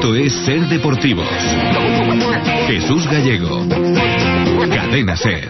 Esto es Ser Deportivos. Jesús Gallego. Cadena Ser.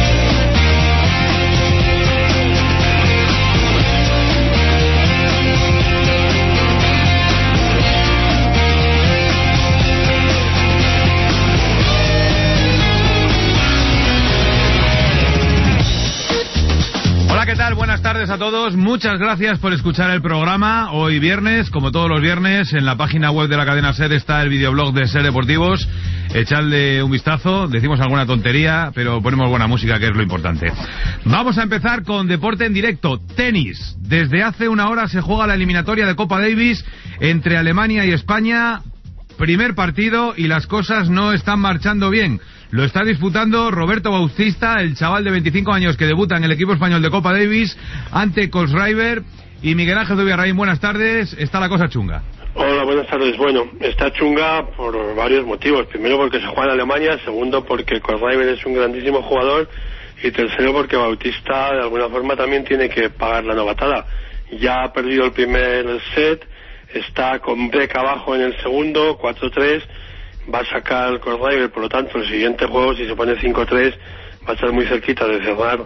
¿Qué tal? Buenas tardes a todos. Muchas gracias por escuchar el programa. Hoy viernes, como todos los viernes, en la página web de la cadena SER está el videoblog de Ser Deportivos. Echadle un vistazo, decimos alguna tontería, pero ponemos buena música, que es lo importante. Vamos a empezar con deporte en directo, tenis. Desde hace una hora se juega la eliminatoria de Copa Davis entre Alemania y España. Primer partido y las cosas no están marchando bien. Lo está disputando Roberto Bautista, el chaval de 25 años que debuta en el equipo español de Copa Davis, ante Kohlschreiber y Miguel Ángel Zubiarraín. Buenas tardes, está la cosa chunga. Hola, buenas tardes. Bueno, está chunga por varios motivos. Primero porque se juega en Alemania, segundo porque Kohlschreiber es un grandísimo jugador y tercero porque Bautista de alguna forma también tiene que pagar la novatada. Ya ha perdido el primer set, está con break abajo en el segundo, 4-3, va a sacar Kohlschreiber, por lo tanto el siguiente juego, si se pone 5-3, va a estar muy cerquita de cerrar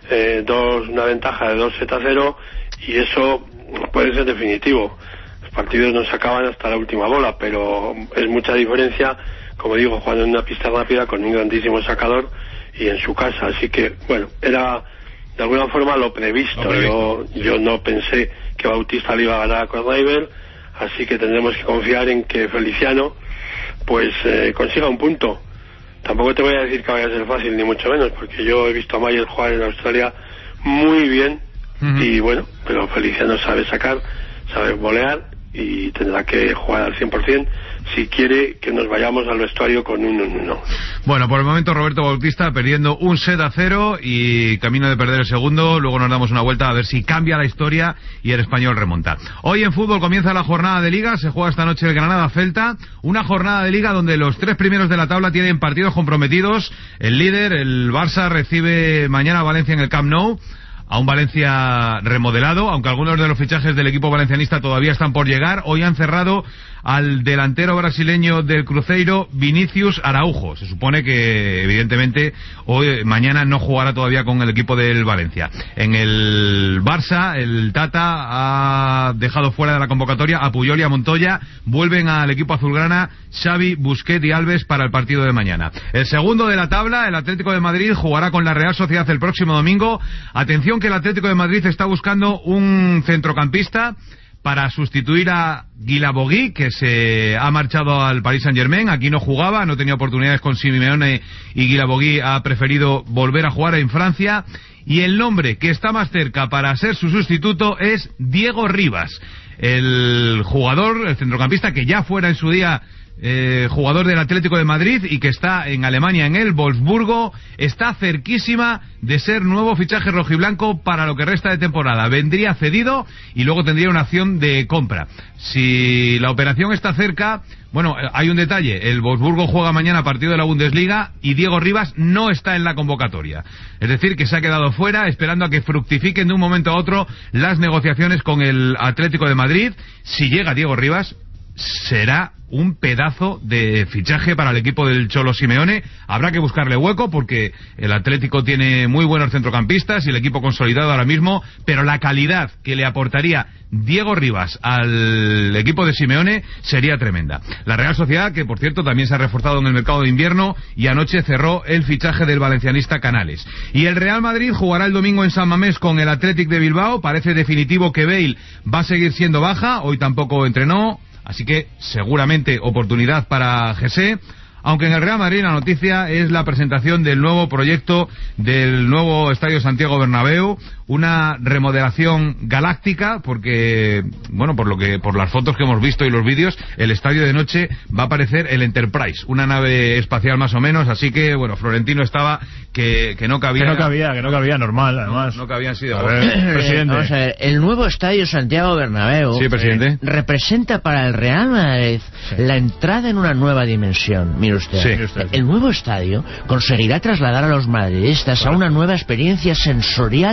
una ventaja de 2-0 y eso puede ser definitivo. Los partidos no se acaban hasta la última bola, pero es mucha diferencia, como digo, jugando en una pista rápida con un grandísimo sacador y en su casa, así que bueno, era de alguna forma lo previsto. Yo no pensé que Bautista le iba a ganar a Kohlschreiber, así que tendremos que confiar en que Feliciano pues consiga un punto. Tampoco te voy a decir que vaya a ser fácil, ni mucho menos, porque yo he visto a Mayer jugar en Australia muy bien, y bueno, pero Feliciano sabe sacar, sabe volear y tendrá que jugar al 100% si quiere que nos vayamos al vestuario con un 1-1. Bueno, por el momento Roberto Bautista perdiendo 1-0 y camino de perder el segundo. Luego nos damos una vuelta a ver si cambia la historia y el español remonta. Hoy en fútbol comienza la jornada de Liga. Se juega esta noche el Granada-Celta. Una jornada de Liga donde los tres primeros de la tabla tienen partidos comprometidos. El líder, el Barça, recibe mañana a Valencia en el Camp Nou, a un Valencia remodelado, aunque algunos de los fichajes del equipo valencianista todavía están por llegar. Hoy han cerrado al delantero brasileño del Cruzeiro, Vinícius Araújo. Se supone que, evidentemente, mañana no jugará todavía con el equipo del Valencia. En el Barça, el Tata ha dejado fuera de la convocatoria a Puyol y a Montoya. Vuelven al equipo azulgrana Xavi, Busquets y Alves para el partido de mañana. El segundo de la tabla, el Atlético de Madrid, jugará con la Real Sociedad el próximo domingo. Atención que el Atlético de Madrid está buscando un centrocampista para sustituir a Guilabogui, que se ha marchado al Paris Saint-Germain. Aquí no jugaba, no tenía oportunidades con Simeone y Guilabogui ha preferido volver a jugar en Francia. Y el nombre que está más cerca para ser su sustituto es Diego Rivas, el jugador, el centrocampista que ya fuera en su día jugador del Atlético de Madrid y que está en Alemania en el Wolfsburgo. Está cerquísima de ser nuevo fichaje rojiblanco para lo que resta de temporada. Vendría cedido y luego tendría una acción de compra. Si la operación está cerca, bueno, hay un detalle: el Wolfsburgo juega mañana partido de la Bundesliga y Diego Rivas no está en la convocatoria, es decir, que se ha quedado fuera esperando a que fructifiquen de un momento a otro las negociaciones con el Atlético de Madrid. Si llega Diego Rivas, será un pedazo de fichaje para el equipo del Cholo Simeone. Habrá que buscarle hueco porque el Atlético tiene muy buenos centrocampistas y el equipo consolidado ahora mismo, pero la calidad que le aportaría Diego Rivas al equipo de Simeone sería tremenda. La Real Sociedad, que por cierto también se ha reforzado en el mercado de invierno y anoche cerró el fichaje del valencianista Canales. Y el Real Madrid jugará el domingo en San Mamés con el Athletic de Bilbao. Parece definitivo que Bale va a seguir siendo baja, hoy tampoco entrenó, así que seguramente oportunidad para José. Aunque en el Real Madrid la noticia es la presentación del nuevo proyecto del nuevo Estadio Santiago Bernabéu, una remodelación galáctica, porque, bueno, por las fotos que hemos visto y los vídeos, el estadio de noche va a parecer el Enterprise, una nave espacial más o menos, así que, bueno, Florentino estaba que no cabía. Que no cabía, normal, además. No cabían sido. Presidente. Vamos a ver, el nuevo Estadio Santiago Bernabéu, sí, presidente, representa para el Real Madrid la entrada en una nueva dimensión. Mire usted, sí. El nuevo estadio conseguirá trasladar a los madridistas a una nueva experiencia sensorial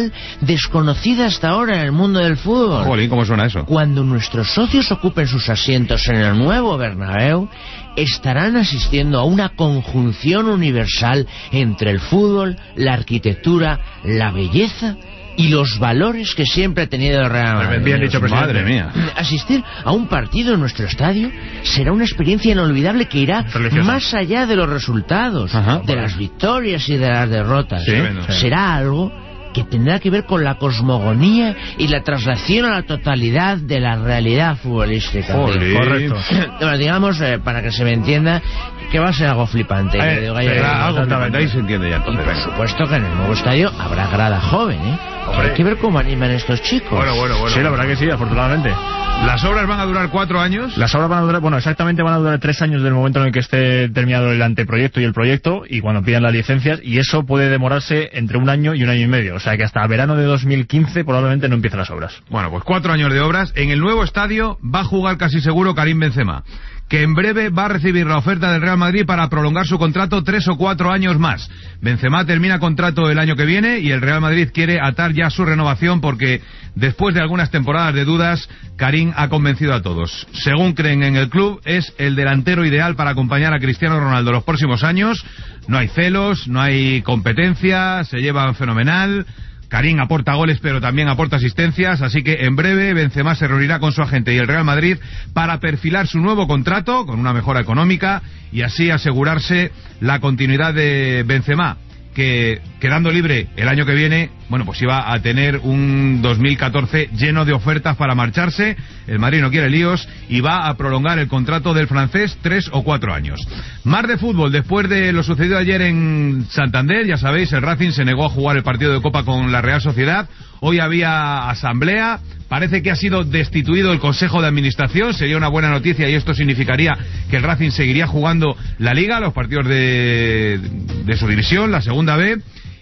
desconocida hasta ahora en el mundo del fútbol. Jolín, ¿cómo suena eso? Cuando nuestros socios ocupen sus asientos en el nuevo Bernabéu, estarán asistiendo a una conjunción universal entre el fútbol, la arquitectura, la belleza y los valores que siempre ha tenido el Real Madrid. Bien dicho, presidente. Madre mía. Asistir a un partido en nuestro estadio será una experiencia inolvidable que irá Religiosa. más allá de los resultados, Ajá. de las victorias y de las derrotas. Sí. Será algo que tendrá que ver con la cosmogonía y la traslación a la totalidad de la realidad futbolística. Jolín. Correcto. Bueno, digamos, para que se me entienda, que va a ser algo flipante. que digo, vaya, Será algo exactamente. flipante, ahí se entiende ya y entonces. por venga. supuesto que en el nuevo estadio habrá grada joven, ¿eh? Hombre. Hay que ver cómo animan estos chicos. Bueno. Sí, la verdad que sí, afortunadamente. Las obras van a durar 4 años. Las obras van a durar, bueno, exactamente van a durar 3 años del momento en el que esté terminado el anteproyecto y el proyecto, y cuando pidan las licencias, y eso puede demorarse entre 1 año y 1 año y medio. O sea que hasta verano de 2015 probablemente no empiecen las obras. Bueno, pues 4 años de obras. En el nuevo estadio va a jugar casi seguro Karim Benzema, que en breve va a recibir la oferta del Real Madrid para prolongar su contrato 3 o 4 años más. Benzema termina contrato el año que viene y el Real Madrid quiere atar ya su renovación porque después de algunas temporadas de dudas, Karim ha convencido a todos. Según creen en el club, es el delantero ideal para acompañar a Cristiano Ronaldo los próximos años. No hay celos, no hay competencia, se llevan fenomenal. Karim aporta goles pero también aporta asistencias, así que en breve Benzema se reunirá con su agente y el Real Madrid para perfilar su nuevo contrato con una mejora económica y así asegurarse la continuidad de Benzema, que quedando libre el año que viene, bueno, pues iba a tener un 2014 lleno de ofertas para marcharse. El Madrid no quiere líos y va a prolongar el contrato del francés 3 o 4 años. Más de fútbol, después de lo sucedido ayer en Santander, ya sabéis, el Racing se negó a jugar el partido de Copa con la Real Sociedad. Hoy había asamblea, parece que ha sido destituido el Consejo de Administración, sería una buena noticia y esto significaría que el Racing seguiría jugando la Liga, los partidos de su división, la segunda B,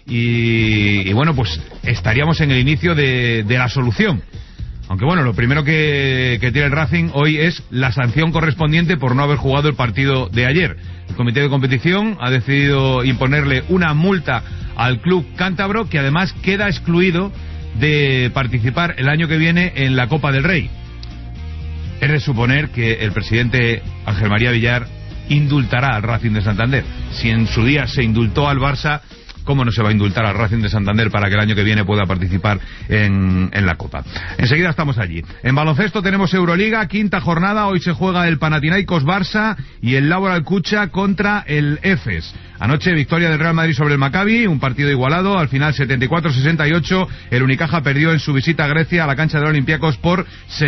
y bueno, pues estaríamos en el inicio de la solución. Aunque bueno, lo primero que tiene el Racing hoy es la sanción correspondiente por no haber jugado el partido de ayer. El comité de competición ha decidido imponerle una multa al club cántabro, que además queda excluido de participar el año que viene en la Copa del Rey. Es de suponer que el presidente Ángel María Villar indultará al Racing de Santander. Si en su día se indultó al Barça, ¿cómo no se va a indultar al Racing de Santander para que el año que viene pueda participar en la Copa? Enseguida estamos allí. En baloncesto tenemos Euroliga, quinta jornada. Hoy se juega el Panathinaikos Barça y el Laboral Kucha contra el Efes. Anoche victoria del Real Madrid sobre el Maccabi, un partido igualado, al final 74-68, el Unicaja perdió en su visita a Grecia a la cancha de los Olympiacos por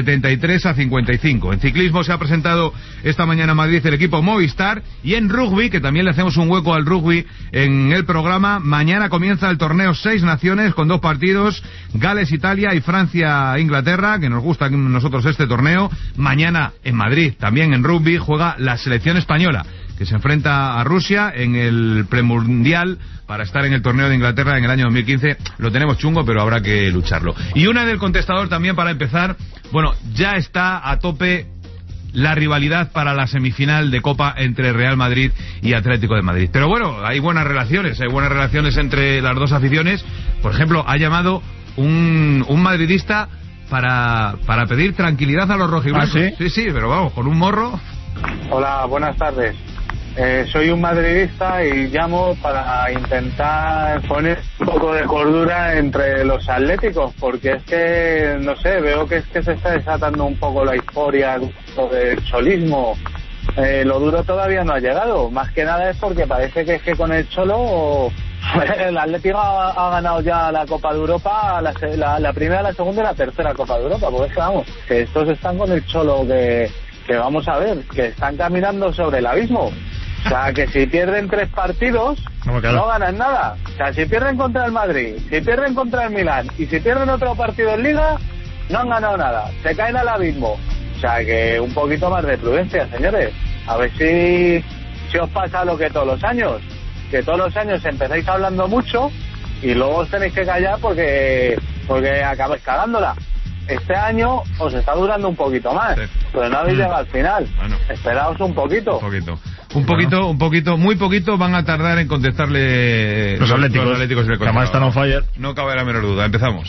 73-55. En ciclismo se ha presentado esta mañana en Madrid el equipo Movistar, y en rugby, que también le hacemos un hueco al rugby en el programa, mañana comienza el torneo 6 Naciones con 2 partidos, Gales-Italia y Francia-Inglaterra, que nos gusta a nosotros este torneo. Mañana en Madrid, también en rugby, juega la selección española, que se enfrenta a Rusia en el premundial para estar en el torneo de Inglaterra en el año 2015. Lo tenemos chungo, pero habrá que lucharlo. Y una del contestador también para empezar. Bueno, ya está a tope la rivalidad para la semifinal de Copa entre Real Madrid y Atlético de Madrid. Pero bueno, hay buenas relaciones entre las dos aficiones. Por ejemplo, ha llamado un madridista para pedir tranquilidad a los rojiblancos. ¿Ah, sí? Sí, pero vamos, con un morro. Hola, buenas tardes. Soy un madridista y llamo para intentar poner un poco de cordura entre los atléticos, porque es que, no sé, veo que es que se está desatando un poco la euforia del cholismo. Lo duro todavía no ha llegado, más que nada es porque parece que es que con el Cholo el Atlético ha ganado ya la Copa de Europa, la primera, la segunda y la tercera Copa de Europa, porque es que vamos, que estos están con el Cholo que vamos a ver, que están caminando sobre el abismo. O sea, que si pierden 3 partidos, no ganan nada. O sea, si pierden contra el Madrid, si pierden contra el Milán y si pierden otro partido en Liga, no han ganado nada. Se caen al abismo. O sea, que un poquito más de prudencia, señores. A ver si os pasa lo que todos los años. Que todos los años empezáis hablando mucho y luego os tenéis que callar porque acabáis cagándola. este año os está durando un poquito más, pero no habéis llegado al final. Bueno, esperaos un poquito. Un poquito, muy poquito van a tardar en contestarle los Atléticos y el además están on fire. No cabe la menor duda, empezamos.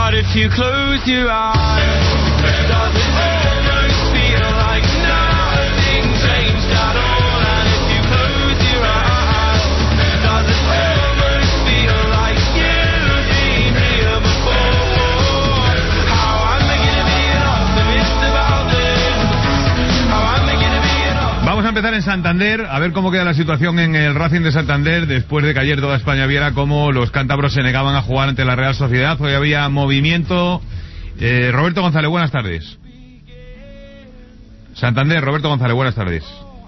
Vamos a empezar en Santander, a ver cómo queda la situación en el Racing de Santander, después de que ayer toda España viera cómo los cántabros se negaban a jugar ante la Real Sociedad. Hoy había movimiento. Roberto González, buenas tardes. Santander, Roberto González, buenas tardes.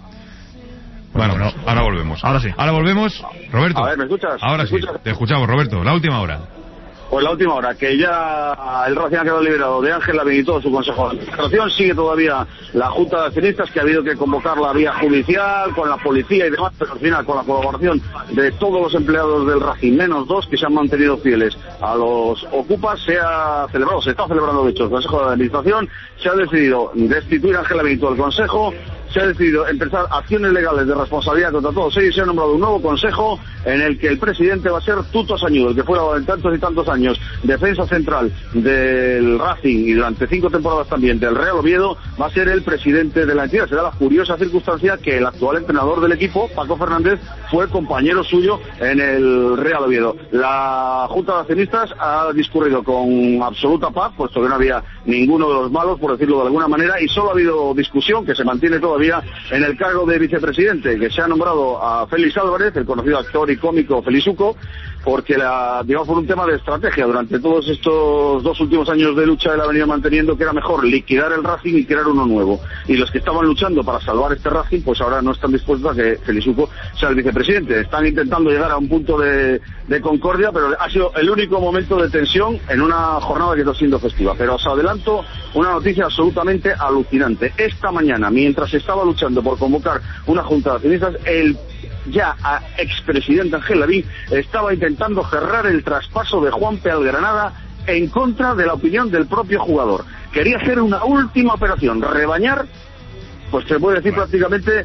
Bueno, no, ahora volvemos. Ahora sí. Ahora volvemos. Roberto. A ver, ¿me escuchas? Ahora sí, te escuchamos, Roberto. La última hora. Pues la última hora, que ya el Racing ha quedado liberado de Ángel Lavín y todo su consejo de administración. Sigue todavía la Junta de Accionistas, que ha habido que convocar la vía judicial, con la policía y demás, pero al final, con la colaboración de todos los empleados del Racing, menos 2 que se han mantenido fieles a los ocupas, se está celebrando de hecho el Consejo de Administración. Se ha decidido destituir a Ángel Lavín y todo el Consejo. Se ha decidido empezar acciones legales de responsabilidad contra todos ellos y se ha nombrado un nuevo consejo en el que el presidente va a ser Tuto Sañudo, el que fuera en tantos y tantos años defensa central del Racing y durante 5 temporadas también del Real Oviedo, va a ser el presidente de la entidad. Se da la curiosa circunstancia que el actual entrenador del equipo, Paco Fernández, fue compañero suyo en el Real Oviedo. La Junta de Accionistas ha discurrido con absoluta paz, puesto que no había ninguno de los malos, por decirlo de alguna manera, y solo ha habido discusión, que se mantiene todavía en el cargo de vicepresidente, que se ha nombrado a Félix Álvarez, el conocido actor y cómico Felizuco, porque digamos por un tema de estrategia. Durante todos estos 2 últimos años de lucha él ha venido manteniendo que era mejor liquidar el Racing y crear uno nuevo, y los que estaban luchando para salvar este Racing pues ahora no están dispuestos a que Felizuco sea el vicepresidente. Están intentando llegar a un punto de concordia, pero ha sido el único momento de tensión en una jornada que está siendo festiva. Pero os adelanto una noticia absolutamente alucinante. Esta mañana, mientras se estaba luchando por convocar una junta de accionistas, el ya expresidente Ángel Lavín estaba intentando cerrar el traspaso de Juanpe al Granada en contra de la opinión del propio jugador. Quería hacer una última operación, rebañar, pues se puede decir prácticamente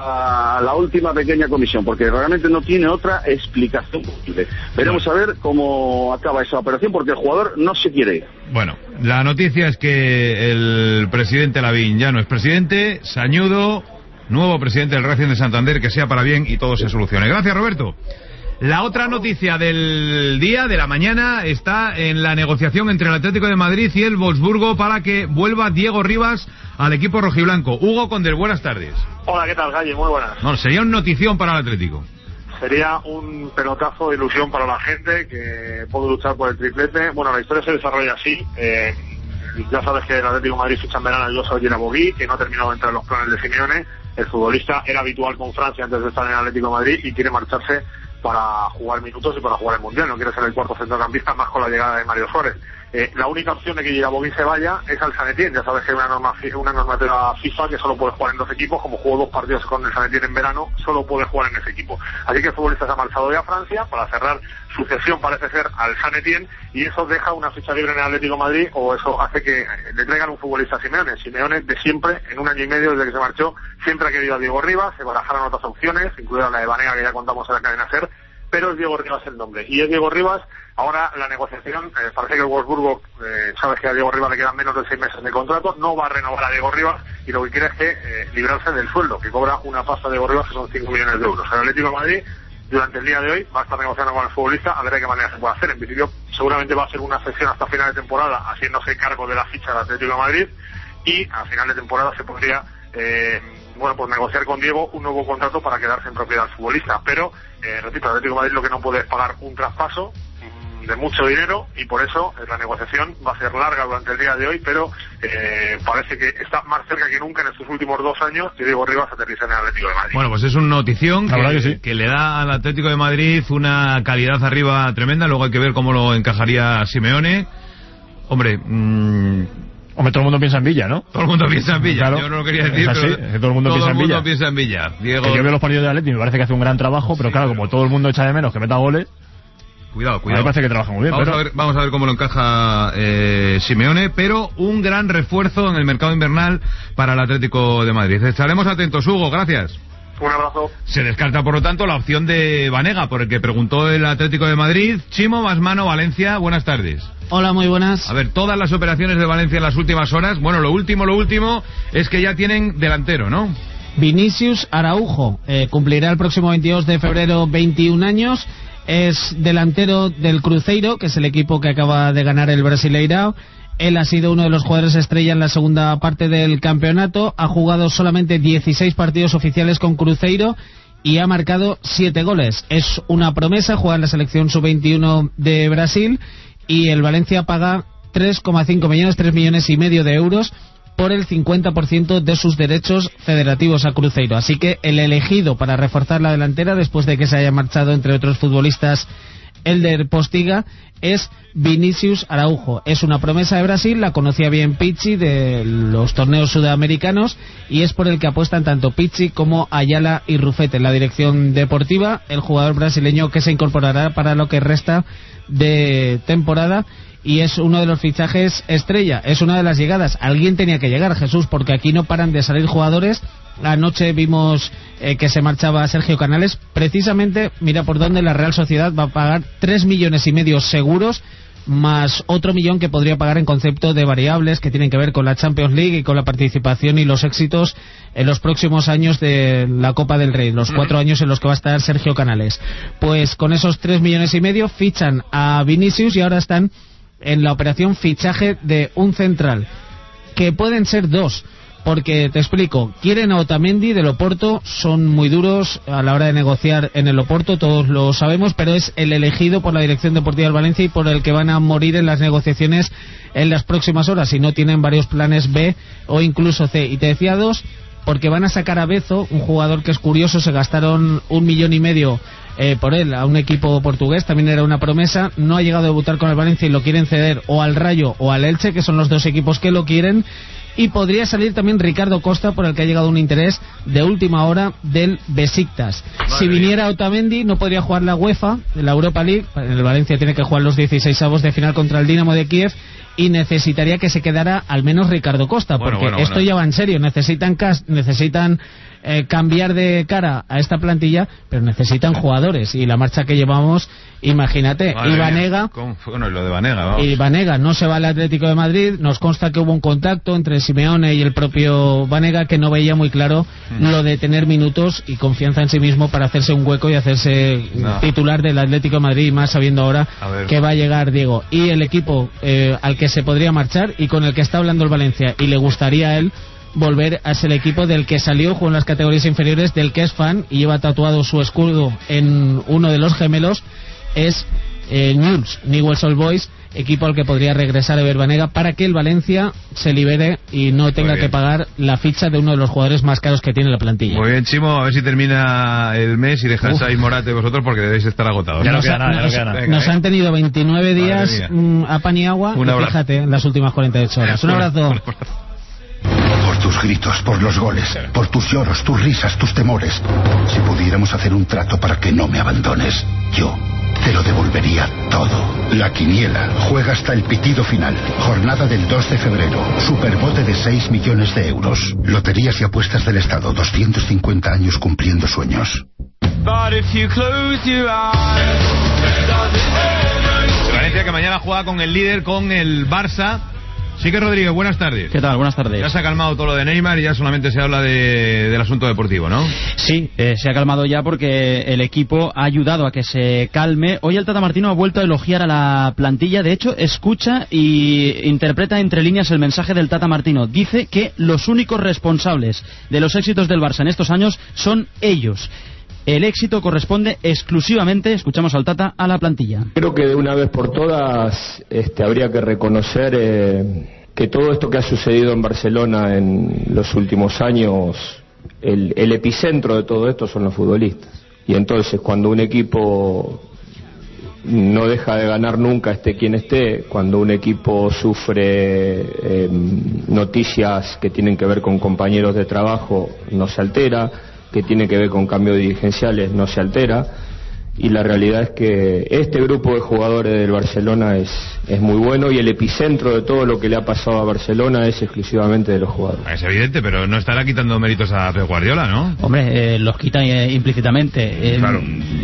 la última pequeña comisión, porque realmente no tiene otra explicación posible. Veremos a ver cómo acaba esa operación, porque el jugador no se quiere ir. Bueno, la noticia es que el presidente Lavín ya no es presidente. Sañudo, nuevo presidente del Racing de Santander, que sea para bien y todo se solucione. Gracias, Roberto. La otra noticia del día, de la mañana, está en la negociación entre el Atlético de Madrid y el Wolfsburgo para que vuelva Diego Rivas al equipo rojiblanco. Hugo Condel, buenas tardes. Hola, ¿qué tal, Galle? Muy buenas. No, sería una notición para el Atlético. Sería un pelotazo de ilusión para la gente que puede luchar por el triplete. Bueno, la historia se desarrolla así. Ya sabes que el Atlético de Madrid ficha en verano a Yosa Ollera-Bogui, que no ha terminado de entrar en los planes de Simeone. El futbolista era habitual con Francia antes de estar en el Atlético de Madrid y quiere marcharse para jugar minutos y para jugar el Mundial. No quiere ser el cuarto centrocampista, más con la llegada de Mario Suárez. La única opción de que Ollera-Bogui se vaya es al San Etienne. Ya sabes que hay una normativa FIFA que solo puede jugar en 2 equipos. Como jugó 2 partidos con el San Etienne en verano, solo puede jugar en ese equipo. Así que el futbolista se ha marchado ya a Francia para cerrar su cesión, parece ser, al San Etienne, y eso deja una ficha libre en el Atlético de Madrid, o eso hace que le traigan un futbolista a Simeone. Simeone, de siempre, en 1 año y medio desde que se marchó, siempre ha querido a Diego Rivas. Se barajaron otras opciones, incluida la de Banega, que ya contamos en la cadena SER, pero es Diego Rivas el nombre, y es Diego Rivas. Ahora la negociación, parece que el Wolfsburgo, sabes que a Diego Rivas le quedan menos de 6 meses de contrato, no va a renovar a Diego Rivas, y lo que quiere es que librarse del sueldo, que cobra una pasta de Diego Rivas, que son 5 millones de euros. El Atlético de Madrid, durante el día de hoy, va a estar negociando con el futbolista, a ver de qué manera se puede hacer. En principio, seguramente va a ser una sesión hasta final de temporada, haciéndose cargo de la ficha del Atlético de Madrid, y a final de temporada se podría pues negociar con Diego un nuevo contrato para quedarse en propiedad del futbolista. Pero, repito, el Atlético de Madrid lo que no puede es pagar un traspaso de mucho dinero, y por eso la negociación va a ser larga durante el día de hoy, pero parece que está más cerca que nunca en estos últimos 2 años que Diego Rivas aterriza en el Atlético de Madrid. Bueno, pues es una notición que le da al Atlético de Madrid una calidad arriba tremenda. Luego hay que ver cómo lo encajaría Simeone. Hombre, todo el mundo piensa en Villa, ¿no? Todo el mundo piensa en Villa, claro. Yo no lo quería decir, así, pero todo el mundo piensa en Villa. Diego... Yo veo los partidos de Atlético y me parece que hace un gran trabajo, pero claro, como todo el mundo echa de menos que meta goles. Cuidado. A mí me parece que trabaja muy bien. Vamos a ver cómo lo encaja Simeone, pero un gran refuerzo en el mercado invernal para el Atlético de Madrid. Estaremos atentos, Hugo, gracias. Un abrazo. Se descarta, por lo tanto, la opción de Banega, por el que preguntó el Atlético de Madrid. Chimo Basmano, Valencia, buenas tardes. Hola, muy buenas. A ver, todas las operaciones de Valencia en las últimas horas. Bueno, lo último es que ya tienen delantero, ¿no? Vinicius Araujo cumplirá el próximo 22 de febrero 21 años. Es delantero del Cruzeiro, que es el equipo que acaba de ganar el Brasileirao. Él ha sido uno de los jugadores estrella en la segunda parte del campeonato. Ha jugado solamente 16 partidos oficiales con Cruzeiro y ha marcado 7 goles. Es una promesa, juega en la selección sub-21 de Brasil, y el Valencia paga 3,5 millones, 3 millones y medio de euros por el 50% de sus derechos federativos a Cruzeiro. Así que el elegido para reforzar la delantera, después de que se haya marchado, entre otros futbolistas, Elder Postiga, es Vinicius Araujo. Es una promesa de Brasil, la conocía bien Pizzi de los torneos sudamericanos, y es por el que apuestan tanto Pizzi como Ayala y Rufete en la dirección deportiva. El jugador brasileño que se incorporará para lo que resta de temporada, y es uno de los fichajes estrella, es una de las llegadas. Alguien tenía que llegar, Jesús, porque aquí no paran de salir jugadores. Anoche vimos que se marchaba Sergio Canales. Precisamente, mira por dónde la Real Sociedad va a pagar 3 millones y medio seguros, más otro millón que podría pagar en concepto de variables que tienen que ver con la Champions League y con la participación y los éxitos en los próximos años de la Copa del Rey, los 4 años en los que va a estar Sergio Canales. Pues con esos 3 millones y medio fichan a Vinicius, y ahora están en la operación fichaje de un central, que pueden ser 2, porque te explico, quieren a Otamendi del Oporto, son muy duros a la hora de negociar en el Oporto, todos lo sabemos, pero es el elegido por la dirección deportiva del Valencia y por el que van a morir en las negociaciones en las próximas horas, y no tienen varios planes B o incluso C. Y te decía 2 porque van a sacar a Bezo, un jugador que es curioso, se gastaron 1,5 millones por él a un equipo portugués, también era una promesa, no ha llegado a debutar con el Valencia y lo quieren ceder o al Rayo o al Elche, que son los 2 equipos que lo quieren. Y podría salir también Ricardo Costa, por el que ha llegado un interés de última hora del Besiktas. Si viniera Otamendi, no podría jugar la UEFA, la Europa League. El Valencia tiene que jugar los 16avos de final contra el Dinamo de Kiev, y necesitaría que se quedara al menos Ricardo Costa, porque esto ya va en serio. Necesitan cambiar de cara a esta plantilla, pero necesitan jugadores, y la marcha que llevamos, imagínate. Y Banega, lo de Banega, vamos. Y Banega no se va al Atlético de Madrid. Nos consta que hubo un contacto entre Simeone y el propio Banega, que no veía muy claro lo de tener minutos y confianza en sí mismo para hacerse un hueco y hacerse titular del Atlético de Madrid, y más sabiendo ahora que va a llegar Diego. Y el equipo al que se podría marchar y con el que está hablando el Valencia, y le gustaría a él volver a ser el equipo del que salió, jugó en las categorías inferiores, del que es fan y lleva tatuado su escudo en uno de los gemelos, es Newell's Old Boys, equipo al que podría regresar Ever Banega para que el Valencia se libere y no tenga que pagar la ficha de uno de los jugadores más caros que tiene la plantilla. Muy bien, Chimo, a ver si termina el mes y dejáis ahí Morate vosotros, porque debéis estar agotados. Ya no queda nada. Nos han tenido 29 días a pan y agua, y fíjate, en las últimas 48 horas. Un abrazo. Por tus gritos, por los goles, por tus lloros, tus risas, tus temores. Si pudiéramos hacer un trato para que no me abandones, yo te lo devolvería todo. La Quiniela juega hasta el pitido final. Jornada del 2 de febrero. Superbote de 6 millones de euros. Loterías y apuestas del Estado. 250 años cumpliendo sueños. Valencia, que mañana juega con el líder, con el Barça. Sí que Rodríguez, buenas tardes. ¿Qué tal? Buenas tardes. Ya se ha calmado todo lo de Neymar y ya solamente se habla del asunto deportivo, ¿no? Sí, se ha calmado ya porque el equipo ha ayudado a que se calme. Hoy el Tata Martino ha vuelto a elogiar a la plantilla. De hecho, escucha y interpreta entre líneas el mensaje del Tata Martino. Dice que los únicos responsables de los éxitos del Barça en estos años son ellos. El éxito corresponde exclusivamente, escuchamos al Tata, a la plantilla. Creo que de una vez por todas habría que reconocer que todo esto que ha sucedido en Barcelona en los últimos años, el epicentro de todo esto son los futbolistas. Y entonces cuando un equipo no deja de ganar nunca, esté quien esté, cuando un equipo sufre noticias que tienen que ver con compañeros de trabajo, no se altera, que tiene que ver con cambios dirigenciales, no se altera, y la realidad es que este grupo de jugadores del Barcelona es muy bueno, y el epicentro de todo lo que le ha pasado a Barcelona es exclusivamente de los jugadores. Es evidente, pero no estará quitando méritos a Pep Guardiola, ¿no? Hombre, los quita implícitamente. Claro.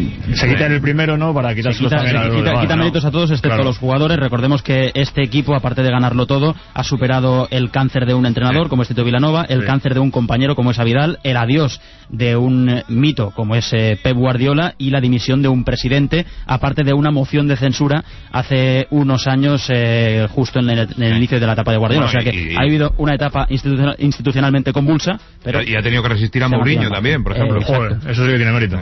Se quita en el primero, ¿no? Para quitárselos también a los demás, quita ¿no? méritos a todos excepto a los jugadores. Recordemos que este equipo, aparte de ganarlo todo, ha superado el cáncer de un entrenador como es Tito Vilanova, el cáncer de un compañero como es Vidal, el adiós de un mito como es Pep Guardiola y la dimisión de un presidente, aparte de una moción de censura hace unos años, justo en el inicio de la etapa de Guardiola. Bueno, o sea que ha habido una etapa institucionalmente convulsa, pero y ha tenido que resistir a Mourinho también, por ejemplo. Joder, eso sí que tiene mérito.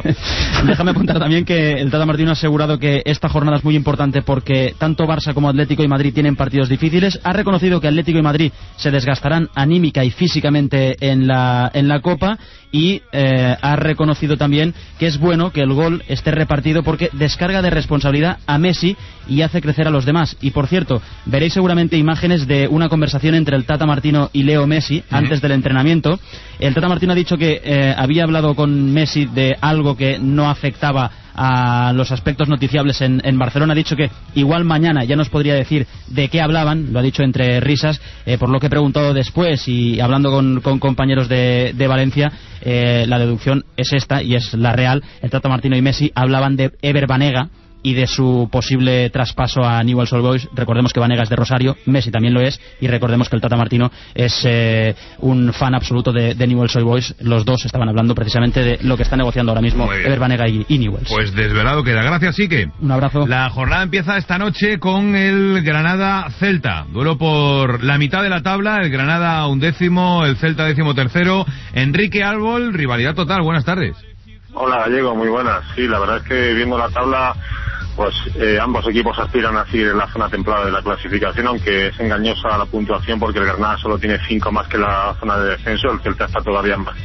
Déjame apuntar también que el Tata Martino ha asegurado que esta jornada es muy importante porque tanto Barça como Atlético y Madrid tienen partidos difíciles. Ha reconocido que Atlético y Madrid se desgastarán anímica y físicamente en la Copa, y ha reconocido también que es bueno que el gol esté repartido porque descarga de responsabilidad a Messi y hace crecer a los demás. Y por cierto, veréis seguramente imágenes de una conversación entre el Tata Martino y Leo Messi antes del entrenamiento. El Tata Martino ha dicho que había hablado con Messi de algo que no afectaba a los aspectos noticiables en Barcelona. Ha dicho que igual mañana ya nos podría decir de qué hablaban, lo ha dicho entre risas, por lo que he preguntado después y hablando con compañeros de Valencia, la deducción es esta y es la real. El Tata Martino y Messi hablaban de Ever Banega y de su posible traspaso a Newell's Old Boys. Recordemos que Banega es de Rosario, Messi también lo es, y recordemos que el Tata Martino es un fan absoluto de Newell's Old Boys. Los dos estaban hablando precisamente de lo que está negociando ahora mismo Ever Banega y Newell's. Pues desvelado queda. Gracias, Sique. Un abrazo. La jornada empieza esta noche con el Granada-Celta. Duelo por la mitad de la tabla, el Granada 11º, el Celta 13º. Enrique Albol, rivalidad total. Buenas tardes. Hola, Gallego, muy buenas. Sí, la verdad es que viendo la tabla, pues ambos equipos aspiran a seguir en la zona templada de la clasificación, aunque es engañosa la puntuación porque el Granada solo tiene 5 más que la zona de descenso, el Celta está todavía más.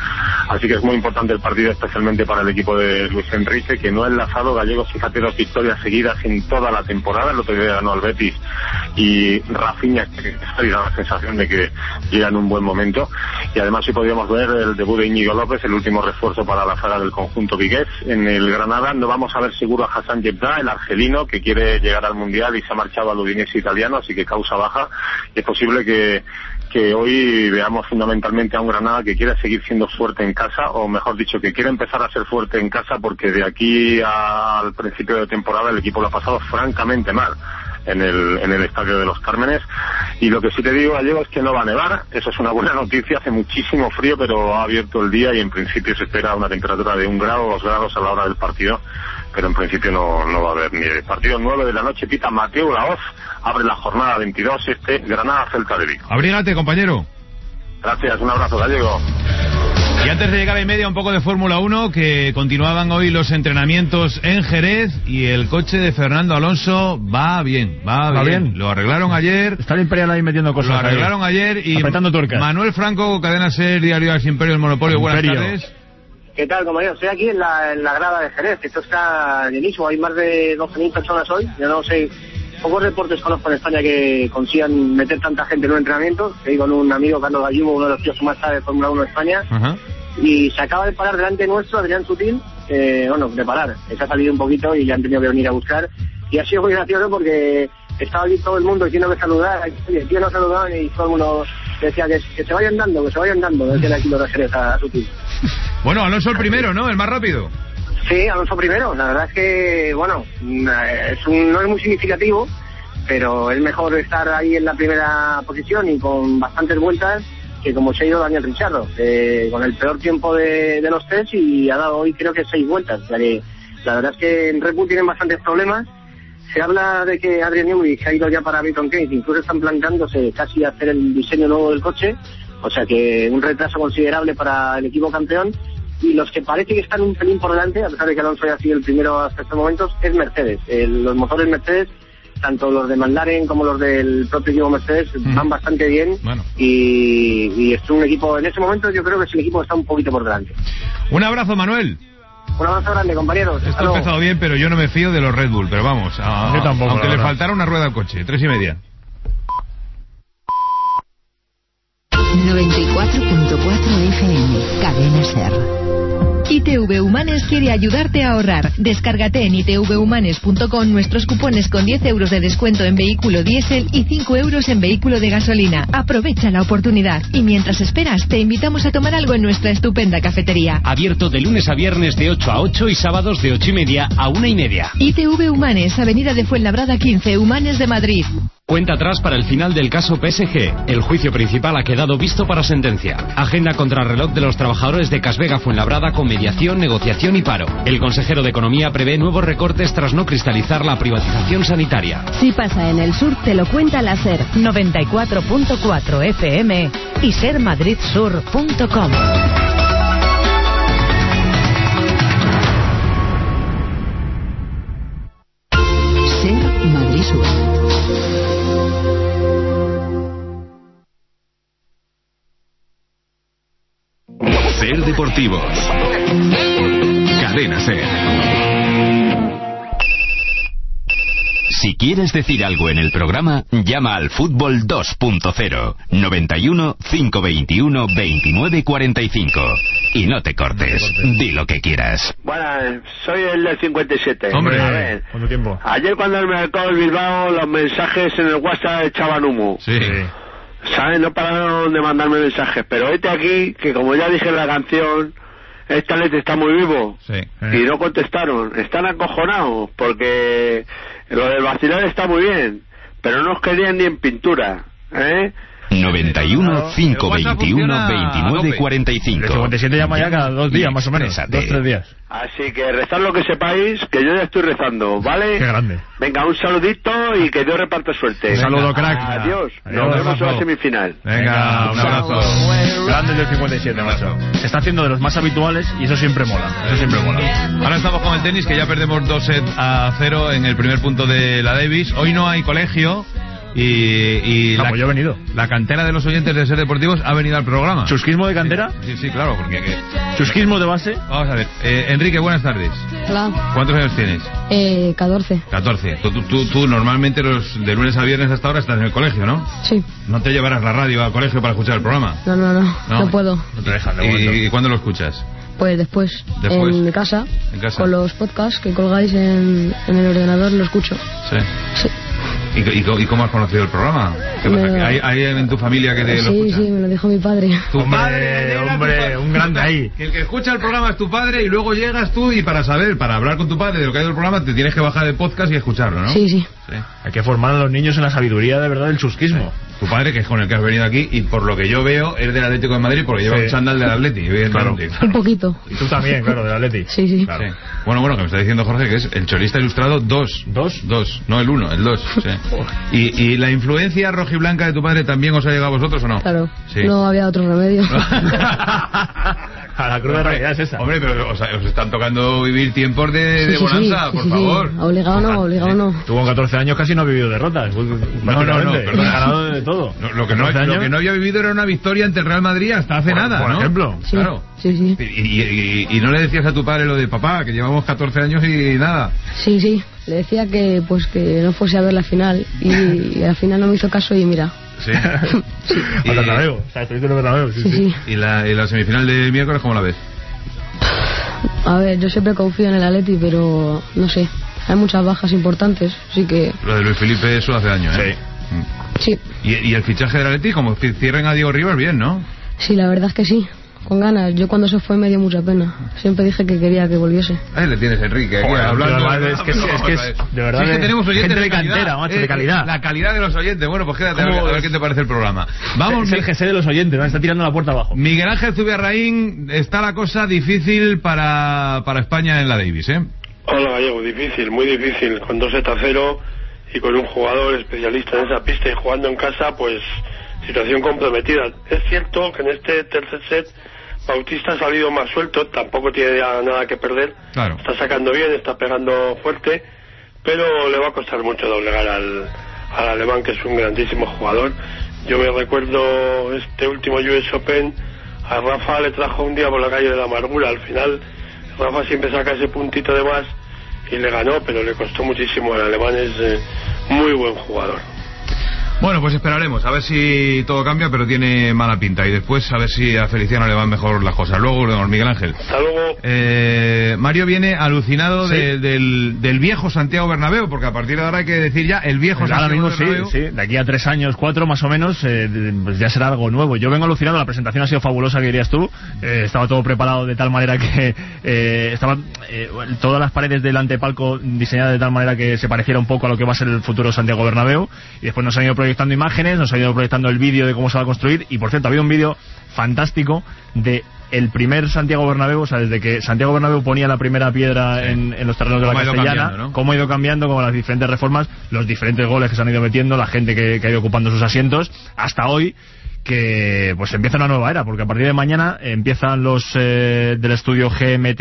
Así que es muy importante el partido, especialmente para el equipo de Luis Enrique, que no ha enlazado, Gallego, fíjate, 2 victorias seguidas en toda la temporada. El otro día ganó al Betis y Rafinha, que da la sensación de que llega en un buen momento. Y además sí podíamos ver el debut de Íñigo López, el último refuerzo para la saga del conjunto vigués. En el Granada no vamos a ver seguro a Hassan Yebda, el argelino, que quiere llegar al Mundial y se ha marchado al Udinese italiano, así que causa baja. Y es posible que hoy veamos fundamentalmente a un Granada que quiere seguir siendo fuerte en casa, o mejor dicho, que quiere empezar a ser fuerte en casa, porque de aquí al principio de temporada el equipo lo ha pasado francamente mal en el Estadio de los Cármenes. Y lo que sí te digo, Gallego, es que no va a nevar. Eso es una buena noticia. Hace muchísimo frío, pero ha abierto el día y en principio se espera una temperatura de 1 grado o 2 grados a la hora del partido, pero en principio no va a haber nieve. Partido 9 de la noche, pita Mateo Laoz, abre la jornada 22, Granada-Celta de Vigo. Abrígate, compañero. Gracias, un abrazo, Gallego. Y antes de llegar a media, un poco de Fórmula 1, que continuaban hoy los entrenamientos en Jerez, y el coche de Fernando Alonso va bien. Lo arreglaron ayer. Está el Imperial ahí metiendo cosas. Lo arreglaron ayer y apretando tuercas. Manuel Franco, Cadena SER, Diario As Imperio, El Monopolio. Buenas tardes. ¿Qué tal, compañero? Estoy aquí en la grada de Jerez. Esto está llenísimo. Hay más de 12.000 personas hoy. Yo no sé, pocos deportes conozco en España que consigan meter tanta gente en un entrenamiento. Estoy con un amigo, Carlos Gallubo, uno de los tíos más sabe de Fórmula 1 de España. Ajá. Y se acaba de parar delante nuestro Adrián Sutil, de parar. Se ha salido un poquito y ya han tenido que venir a buscar. Y ha sido muy gracioso porque estaba aquí todo el mundo diciendo que saludar, y el tío no saludaba y todo el mundo decía que se vayan dando, decían aquí los de Jerez a Sutil. Bueno, Alonso el primero, ¿no? El más rápido. Sí, Alonso primero. La verdad es que, bueno, no es muy significativo, pero es mejor estar ahí en la primera posición y con bastantes vueltas que como se ha ido Daniel Ricciardo, con el peor tiempo de los 3 y ha dado hoy creo que 6 vueltas. O sea que la verdad es que en Red Bull tienen bastantes problemas. Se habla de que Adrian Newey se ha ido ya para Milton Keynes, incluso están planteándose casi hacer el diseño nuevo del coche, o sea que un retraso considerable para el equipo campeón. Y los que parece que están un pelín por delante, a pesar de que Alonso haya sido el primero hasta estos momentos, es Mercedes. Los motores Mercedes, tanto los de McLaren como los del propio equipo Mercedes, van bastante bien. Bueno. Y es un equipo, en ese momento yo creo que es el equipo que está un poquito por delante. Un abrazo, Manuel. Un abrazo grande, compañeros. Esto ha empezado bien, pero yo no me fío de los Red Bull, pero vamos, yo tampoco, aunque le faltara una rueda al coche, 3:30. 94.8 94.4 FM, Cadena SER. ITV Humanes quiere ayudarte a ahorrar. Descárgate en itvhumanes.com nuestros cupones con 10 euros de descuento en vehículo diésel y 5 euros en vehículo de gasolina. Aprovecha la oportunidad. Y mientras esperas, te invitamos a tomar algo en nuestra estupenda cafetería. Abierto de lunes a viernes de 8 a 8 y sábados de 8:30 a 1:30. ITV Humanes, Avenida de Fuenlabrada 15, Humanes de Madrid. Cuenta atrás para el final del caso PSG. El juicio principal ha quedado visto para sentencia. Agenda contrarreloj de los trabajadores de Casvega Fuenlabrada con mediación, negociación y paro. El consejero de Economía prevé nuevos recortes tras no cristalizar la privatización sanitaria. Si pasa en el sur, te lo cuenta la SER. 94.4 FM y sermadridsur.com. SER Madrid Sur. SER Deportivos. Cadena SER. Si quieres decir algo en el programa, llama al Fútbol 2.0 91 521 29 45 y no te cortes. Di lo que quieras. Bueno, soy el del 57. Hombre, a ver, ¿cuánto tiempo? Ayer cuando me marcó el Bilbao, los mensajes en el WhatsApp echaban humo. Sí. ¿Sabes? No pararon de mandarme mensajes, pero este aquí, que como ya dije en la canción, este Atleti está muy vivo. Sí. Y no contestaron. Están acojonados, porque lo del vacilar está muy bien, pero no os querían ni en pintura, ¿eh? 91 521 29 45. El 57 llama ya cada 2 días, más o menos. 2-3 días. Así que rezad lo que sepáis, que yo ya estoy rezando, ¿vale? Qué grande. Venga, un saludito y que Dios reparte suerte. Un saludo, crack. Adiós. Adiós. Nos vemos en la semifinal. Venga, un abrazo. Grande el del 57, macho. Se está haciendo de los más habituales y eso siempre mola. Eso siempre mola. Ahora estamos con el tenis, que ya perdemos 2-0 en el primer punto de la Davis. Hoy no hay colegio. Y pues yo he venido. La cantera de los oyentes de SER Deportivos ha venido al programa. ¿Chusquismo de cantera? Sí, claro, porque... ¿Chusquismo de base? Vamos a ver. Enrique, buenas tardes. Hola. ¿Cuántos años tienes? 14. 14. Tú normalmente de lunes a viernes hasta ahora estás en el colegio, ¿no? Sí. ¿No te llevarás la radio al colegio para escuchar el programa? No puedo. No te dejan de momento. ¿Y cuándo lo escuchas? Pues después. En mi casa. En casa. Con los podcasts que colgáis en el ordenador lo escucho. Sí. ¿Y cómo has conocido el programa? ¿Qué pasa? ¿Que hay en tu familia que te lo escucha? Sí, me lo dijo mi padre. Tu padre, un grande ahí. Que el que escucha el programa es tu padre y luego llegas tú y para hablar con tu padre de lo que hay del programa te tienes que bajar el podcast y escucharlo, ¿no? Sí. Hay que formar a los niños en la sabiduría de verdad del chusquismo. Tu padre, que es con el que has venido aquí, y por lo que yo veo, es del Atlético de Madrid porque lleva un chándal del Atleti, evidentemente. Claro. Un poquito. Y tú también, claro, del Atleti. Sí. Claro. Sí. Bueno, que me está diciendo Jorge que es el cholista ilustrado 2. ¿2? No el 1, el 2. Sí. ¿Y la influencia rojiblanca de tu padre también os ha llegado a vosotros o no? Claro. Sí. No había otro remedio. A la cruda realidad es esa. Hombre, pero os están tocando vivir tiempos de bonanza, por favor. Obligado no. Tú con 14 años casi no has vivido derrotas. No, perdón. Has ganado de todo. Lo que no había vivido era una victoria ante el Real Madrid hasta hace nada, por ejemplo. Sí. Claro. Sí. Y no le decías a tu padre lo de papá, que llevamos 14 años y nada. Sí. Le decía que no fuese a ver la final y al final no me hizo caso y mira. Sí. Y Bernabéu. Estuviste en el Bernabéu. Sí. ¿Y la semifinal de miércoles cómo la ves? A ver, yo siempre confío en el Atleti, pero no sé. Hay muchas bajas importantes, así que... Lo de Luis Felipe, eso hace años, ¿eh? Sí. ¿Y el fichaje del Atleti, como cierren a Diego Rivas, bien, ¿no? Sí, la verdad es que sí. Con ganas. Yo cuando se fue me dio mucha pena. Siempre dije que quería que volviese. Ahí le tienes, Enrique, aquí hablando. Es que de verdad. Sí, que tenemos oyentes gente de cantera, macho, de calidad. La calidad de los oyentes. Bueno, pues quédate a ver qué te parece el programa. Vamos. Es el GC de los oyentes, ¿no? Está tirando la puerta abajo. Miguel Ángel Zubiarraín, está la cosa difícil para España en la Davis, ¿eh? Hola, Gallego, difícil, muy difícil. Con 2-0 y con un jugador especialista en esa pista y jugando en casa, pues situación comprometida. Es cierto que en este tercer set Bautista ha salido más suelto, tampoco tiene nada que perder. Claro. Está sacando bien, está pegando fuerte, pero le va a costar mucho doblegar al alemán, que es un grandísimo jugador. Yo me recuerdo este último US Open, a Rafa le trajo un día por la calle de la amargura. Al final Rafa siempre saca ese puntito de más y le ganó, pero le costó muchísimo. El alemán es muy buen jugador. Bueno, pues esperaremos, a ver si todo cambia, pero tiene mala pinta. Y después a ver si a Feliciano le van mejor las cosas. Luego, Miguel Ángel. Hasta luego. Mario viene alucinado Sí. del viejo Santiago Bernabéu, porque a partir de ahora hay que decir ya el viejo Pues ahora Santiago mismo Bernabéu. sí, de aquí a 3 años, 4 más o menos, pues ya será algo nuevo. Yo vengo alucinado, la presentación ha sido fabulosa, que dirías tú. Estaba todo preparado de tal manera que estaban todas las paredes del antepalco diseñadas de tal manera que se pareciera un poco a lo que va a ser el futuro Santiago Bernabéu. Y después nos han ido proyectando imágenes, nos han ido proyectando el vídeo de cómo se va a construir. Y por cierto, ha habido un vídeo fantástico de el primer Santiago Bernabéu, o sea, desde que Santiago Bernabéu ponía la primera piedra en los terrenos de la Castellana, cómo ha ido cambiando, como las diferentes reformas, los diferentes goles que se han ido metiendo, la gente que ha ido ocupando sus asientos, hasta hoy, que pues empieza una nueva era, porque a partir de mañana empiezan los del estudio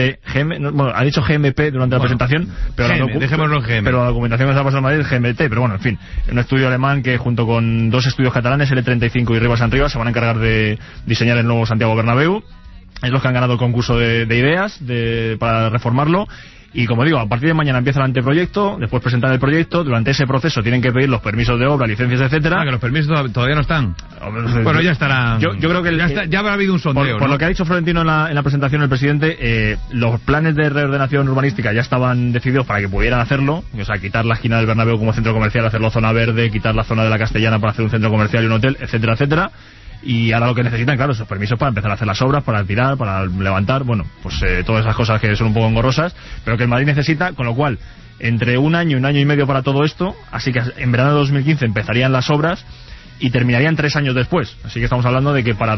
bueno, ha dicho GMP durante la presentación, pero dejémoslo en GM. Pero la documentación que se ha pasado en Madrid es GMT, pero bueno, en fin, un estudio alemán que junto con 2 estudios catalanes, L35 y Rivas Rivas, se van a encargar de diseñar el nuevo Santiago Bernabéu. Es los que han ganado el concurso de ideas para reformarlo. Y como digo, a partir de mañana empieza el anteproyecto, después presentan el proyecto, durante ese proceso tienen que pedir los permisos de obra, licencias, etcétera. Que los permisos todavía no están. Bueno, ya estará. Yo creo que ya habrá habido un sondeo. Por lo que ha dicho Florentino en la presentación el presidente, los planes de reordenación urbanística ya estaban decididos para que pudieran hacerlo, o sea, quitar la esquina del Bernabéu como centro comercial, hacerlo zona verde, quitar la zona de la Castellana para hacer un centro comercial y un hotel, etcétera, etcétera. Y ahora lo que necesitan, claro, esos permisos para empezar a hacer las obras, para tirar, para levantar, bueno, pues todas esas cosas que son un poco engorrosas, pero que el Madrid necesita, con lo cual, entre un año y medio para todo esto, así que en verano de 2015 empezarían las obras y terminarían 3 años después. Así que estamos hablando de que para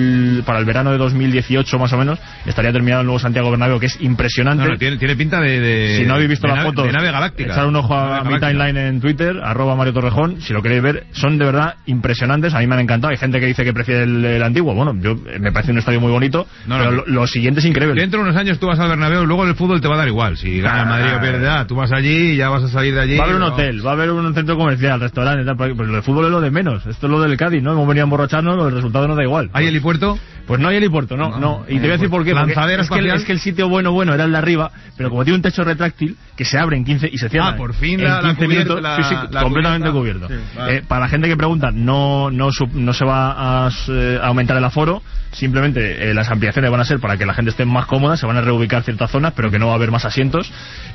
el verano de 2018 más o menos estaría terminado el nuevo Santiago Bernabéu, que es impresionante. No, tiene pinta de si no habéis visto las fotos, de nave galáctica. Echar un ojo a mi timeline en Twitter, @Mario Torrejón, si lo queréis ver. Son de verdad impresionantes, a mí me han encantado. Hay gente que dice que prefiere el antiguo. Bueno, me parece un estadio muy bonito, pero lo siguiente es increíble. Dentro de unos años tú vas al Bernabéu, luego el fútbol te va a dar igual. Si gana el Madrid o pierde, tú vas allí y ya vas a salir de allí. Va a haber un hotel, va a haber un centro comercial, restaurante, tal, pues lo de fútbol es lo de menos. Esto es lo del Cádiz, ¿no? Hemos venido a emborracharnos, el resultado nos da igual. ¿Hay helipuerto? Pues no hay helipuerto, no. Y te voy a decir por qué. Es que el sitio bueno era el de arriba, pero como tiene un techo retráctil que se abre en 15 y se cierra. Por fin la minutos, completamente cubierto. Sí, vale. Para la gente que pregunta, no se va a aumentar el aforo, simplemente las ampliaciones van a ser para que la gente esté más cómoda, se van a reubicar ciertas zonas, pero que no va a haber más asientos.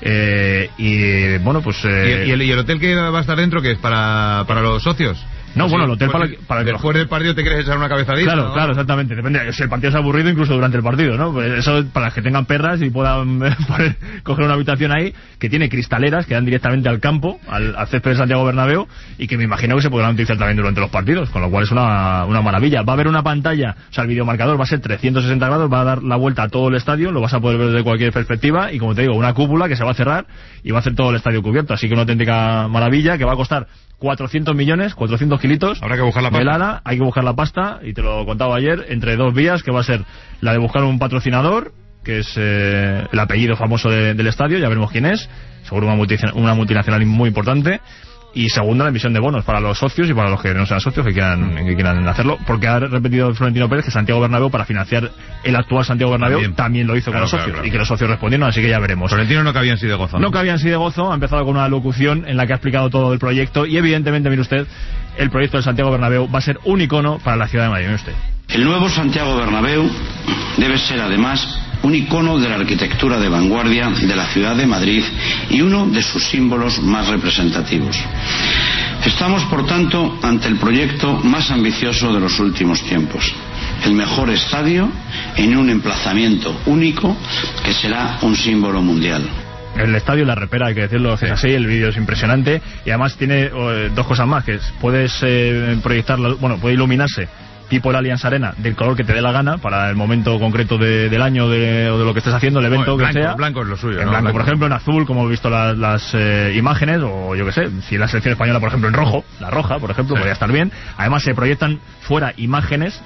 Y bueno, pues... ¿Y el hotel que va a estar dentro, que es para los socios? No, bueno, el hotel para que después del partido te quieres echar una cabezadita. Claro, claro, exactamente. Depende. Si el partido es aburrido, incluso durante el partido, ¿no? Pues eso para las que tengan perras y puedan coger una habitación ahí que tiene cristaleras que dan directamente al campo, al césped de Santiago Bernabéu, y que me imagino que se podrán utilizar también durante los partidos, con lo cual es una maravilla. Va a haber una pantalla, o sea, el videomarcador va a ser 360 grados, va a dar la vuelta a todo el estadio, lo vas a poder ver desde cualquier perspectiva, y como te digo, una cúpula que se va a cerrar y va a hacer todo el estadio cubierto. Así que una auténtica maravilla que va a costar 400 millones, 400 kilitos. Habrá que buscar la pasta. Hay que buscar la pasta, y te lo contaba ayer, entre 2 vías, que va a ser la de buscar un patrocinador, que es el apellido famoso del estadio, ya veremos quién es, seguro una multinacional muy importante. Y segunda, la emisión de bonos para los socios y para los que no sean socios que quieran hacerlo, porque ha repetido Florentino Pérez que Santiago Bernabéu, para financiar el actual Santiago Bernabéu, también lo hizo con los socios, y que los socios respondieron, así que ya veremos. Florentino no cabía en sí de gozo. No cabía en sí de gozo, ha empezado con una locución en la que ha explicado todo el proyecto, y evidentemente, mire usted, el proyecto del Santiago Bernabéu va a ser un icono para la ciudad de Madrid, mire usted. El nuevo Santiago Bernabéu debe ser además un icono de la arquitectura de vanguardia de la ciudad de Madrid y uno de sus símbolos más representativos. Estamos, por tanto, ante el proyecto más ambicioso de los últimos tiempos. El mejor estadio en un emplazamiento único que será un símbolo mundial. El estadio, la repera, hay que decirlo, es así, el vídeo es impresionante, y además tiene 2 cosas más, que puedes proyectarlo, puede iluminarse tipo el Allianz Arena, del color que te dé la gana para el momento concreto del año o de lo que estés haciendo, el evento que sea. Blanco es lo suyo, en blanco, por ejemplo, en azul, como hemos visto las imágenes, o yo que sé, si la selección española, por ejemplo, en rojo, la roja, por ejemplo, podría estar bien. Además se proyectan fuera imágenes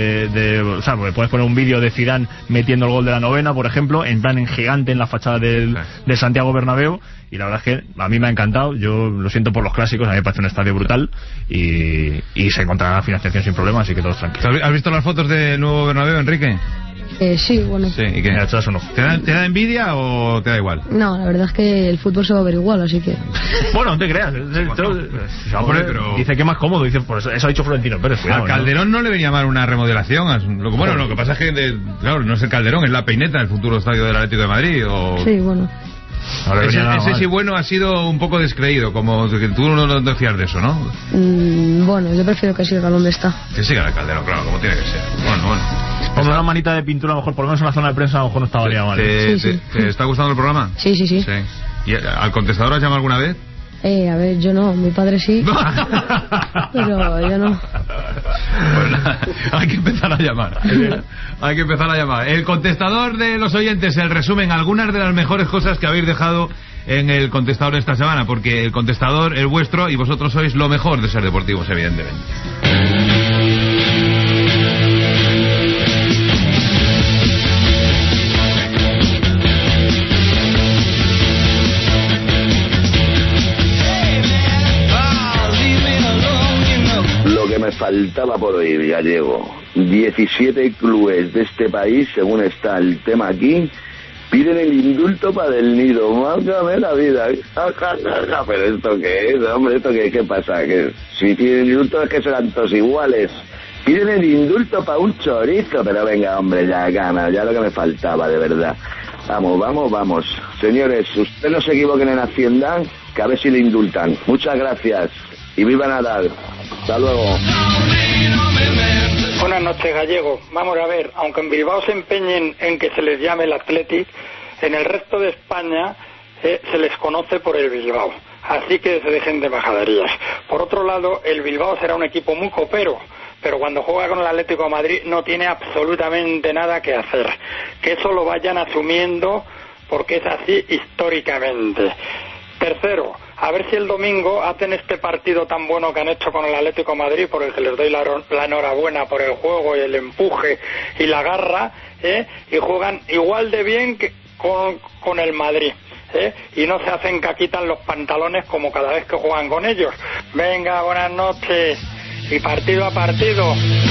o sea, puedes poner un vídeo de Zidane metiendo el gol de la 9ª, por ejemplo, en plan en gigante en la fachada de Santiago Bernabéu. Y la verdad es que a mí me ha encantado. Yo lo siento por los clásicos, a mí me parece un estadio brutal, y se encontrará financiación sin problema, así que todos tranquilos. ¿Has visto las fotos del nuevo Bernabéu, Enrique? Sí, bueno. Sí, ¿y qué? ¿Te da envidia o te da igual? No, la verdad es que el fútbol se va a ver igual, así que... Bueno, no te creas. Hombre, pero... Dice que más cómodo, dice, pues eso ha dicho Florentino Pérez. Al Calderón no le venía mal una remodelación. Lo que pasa es que, claro, no es el Calderón, es la Peineta, el futuro estadio del Atlético de Madrid. Sí, bueno. Ese sí bueno ha sido un poco descreído, como que tú no te fías de eso, ¿no? Bueno, yo prefiero que siga donde está. Que siga el Calderón, claro, como tiene que ser. Bueno. Con una manita de pintura, a lo mejor, por lo menos en la zona de prensa, a lo mejor no estaba mal. ¿Te está gustando el programa? Sí. ¿Y al contestador has llamado alguna vez? A ver, yo no, mi padre sí. Pero yo no. Bueno, hay que empezar a llamar. El contestador de los oyentes, el resumen, algunas de las mejores cosas que habéis dejado en el contestador de esta semana, porque el contestador es vuestro y vosotros sois lo mejor de Ser Deportivos, evidentemente. Me faltaba por oír, Gallego. 17 clubes de este país, según está el tema aquí, piden el indulto para Del Nido. Málgame la vida. Pero ¿esto qué es, hombre? ¿Esto qué pasa? Que si piden indulto es que serán todos iguales. Piden el indulto para un chorizo. Pero venga, hombre, ya gana. Ya lo que me faltaba, de verdad. Vamos. Señores, ustedes no se equivoquen en Hacienda, que a ver si le indultan. Muchas gracias. Y viva Nadal. Hasta luego. Buenas noches, Gallego. Vamos a ver, aunque en Bilbao se empeñen en que se les llame el Athletic, en el resto de España se les conoce por el Bilbao. Así que se dejen de majaderías. Por otro lado, el Bilbao será un equipo muy copero, pero cuando juega con el Atlético de Madrid no tiene absolutamente nada que hacer. Que eso lo vayan asumiendo porque es así históricamente. Tercero, a ver si el domingo hacen este partido tan bueno que han hecho con el Atlético de Madrid, por el que les doy la enhorabuena por el juego y el empuje y la garra, y juegan igual de bien que con el Madrid, y no se hacen caquitas los pantalones como cada vez que juegan con ellos. Venga, buenas noches y partido a partido.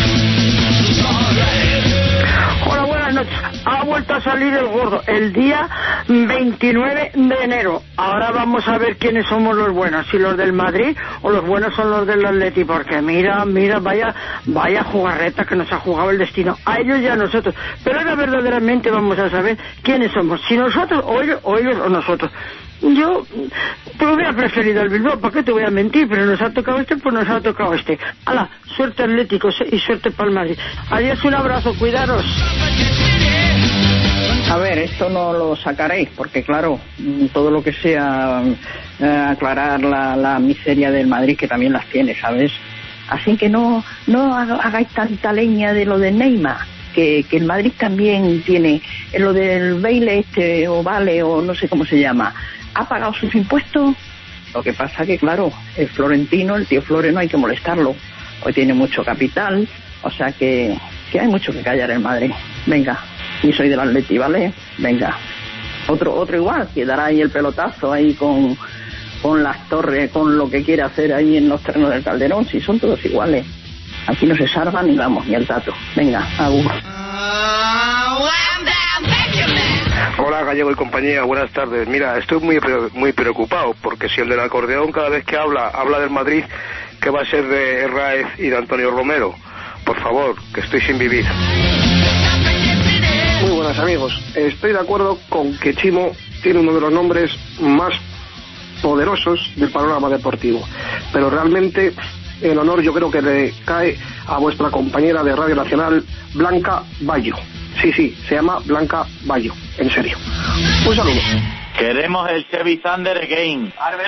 Hola, buenas noches. Ha vuelto a salir el gordo el día 29 de enero. Ahora vamos a ver quiénes somos los buenos, si los del Madrid o los buenos son los del Atleti, porque mira, vaya jugarreta que nos ha jugado el destino, a ellos y a nosotros. Pero ahora verdaderamente vamos a saber quiénes somos, si nosotros o ellos o nosotros. Yo pues hubiera preferido el Bilbao, ¿para qué te voy a mentir? Pero nos ha tocado pues nos ha tocado este. ¡Hala! Suerte Atlético y suerte para el Madrid. Adiós, un abrazo, cuidaros. A ver, esto no lo sacaréis, porque claro, todo lo que sea aclarar la miseria del Madrid, que también las tiene, ¿sabes? Así que no hagáis tanta leña de lo de Neymar, que el Madrid también tiene lo del Baile o Vale, o no sé cómo se llama. ¿Ha pagado sus impuestos? Lo que pasa que, claro, el Florentino, el tío Flore, no hay que molestarlo. Hoy tiene mucho capital, o sea que hay mucho que callar en Madrid. Venga, y soy del Atleti, ¿vale? Venga. Otro igual, que dará ahí el pelotazo ahí con las torres, con lo que quiere hacer ahí en los terrenos del Calderón, si son todos iguales. Aquí no se salvan ni vamos, ni el tato. Venga, agur. Hola, Gallego y compañía, buenas tardes. Mira, estoy muy preocupado, porque si el del acordeón cada vez que habla del Madrid, ¿qué va a ser de Herráez y de Antonio Romero? Por favor, que estoy sin vivir. Muy buenas, amigos. Estoy de acuerdo con que Chimo tiene uno de los nombres más poderosos del panorama deportivo, pero realmente el honor yo creo que le cae a vuestra compañera de Radio Nacional, Blanca Bayo. Sí, se llama Blanca Bayo, en serio. Un saludo. Queremos el Chevy Thunder again.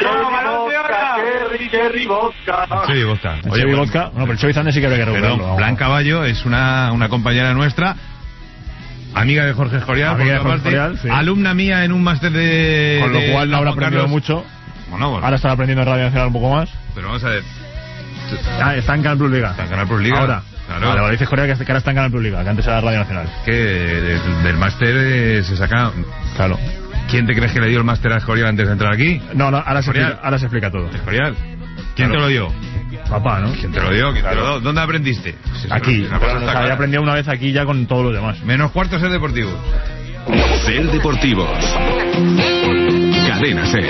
Cherry Vodka. Oye, Chevy Vodka. Bueno, pero el Chevy Thunder sí que habría que regularlo. Pero Blanca Bayo es una compañera nuestra, amiga de Jorge Escorial, sí. Alumna mía en un máster de... Con lo cual no habrá aprendido mucho. Bueno. Ahora estará aprendiendo en Radio Nacional un poco más. Pero vamos a ver. Está en Canal Plus Liga. Está en Canal Plus Liga. Ahora. Claro. Vale, dices Corea que ahora está en Canal Plus Liga, que antes era Radio Nacional. Que del máster se saca... Claro. ¿Quién te crees que le dio el máster a Escorial antes de entrar aquí? No, ahora se explica todo. Escorial. ¿Quién te lo dio? Papá, ¿no? ¿Quién te lo dio? ¿Dónde aprendiste? Aquí. Había aprendido una vez aquí ya con todos los demás. Menos cuarto Ser Deportivo. Ser Deportivos. Cadena Ser.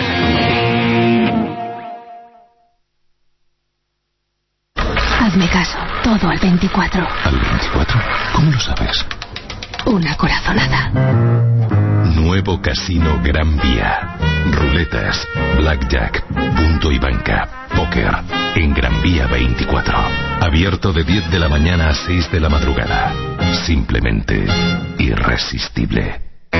Hazme caso, todo al 24. ¿Al 24? ¿Cómo lo sabes? Una corazonada. Nuevo Casino Gran Vía. Ruletas, blackjack, punto y banca, póker, en Gran Vía 24. Abierto de 10 de la mañana a 6 de la madrugada. Simplemente irresistible.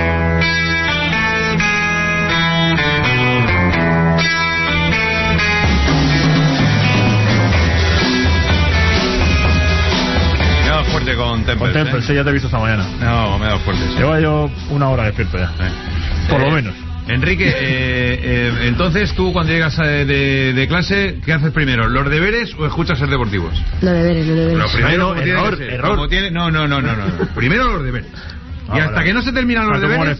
Con Temples, sí, ya te he visto esta mañana. No, me he dado fuerte. Sí. Llevo yo una hora despierto ya. Por lo menos. Enrique, entonces tú cuando llegas de clase, ¿qué haces primero? ¿Los deberes o escuchas Ser Deportivos? Los deberes. Pero primero, error. No. Primero los deberes. Y hasta que no se terminan los deberes,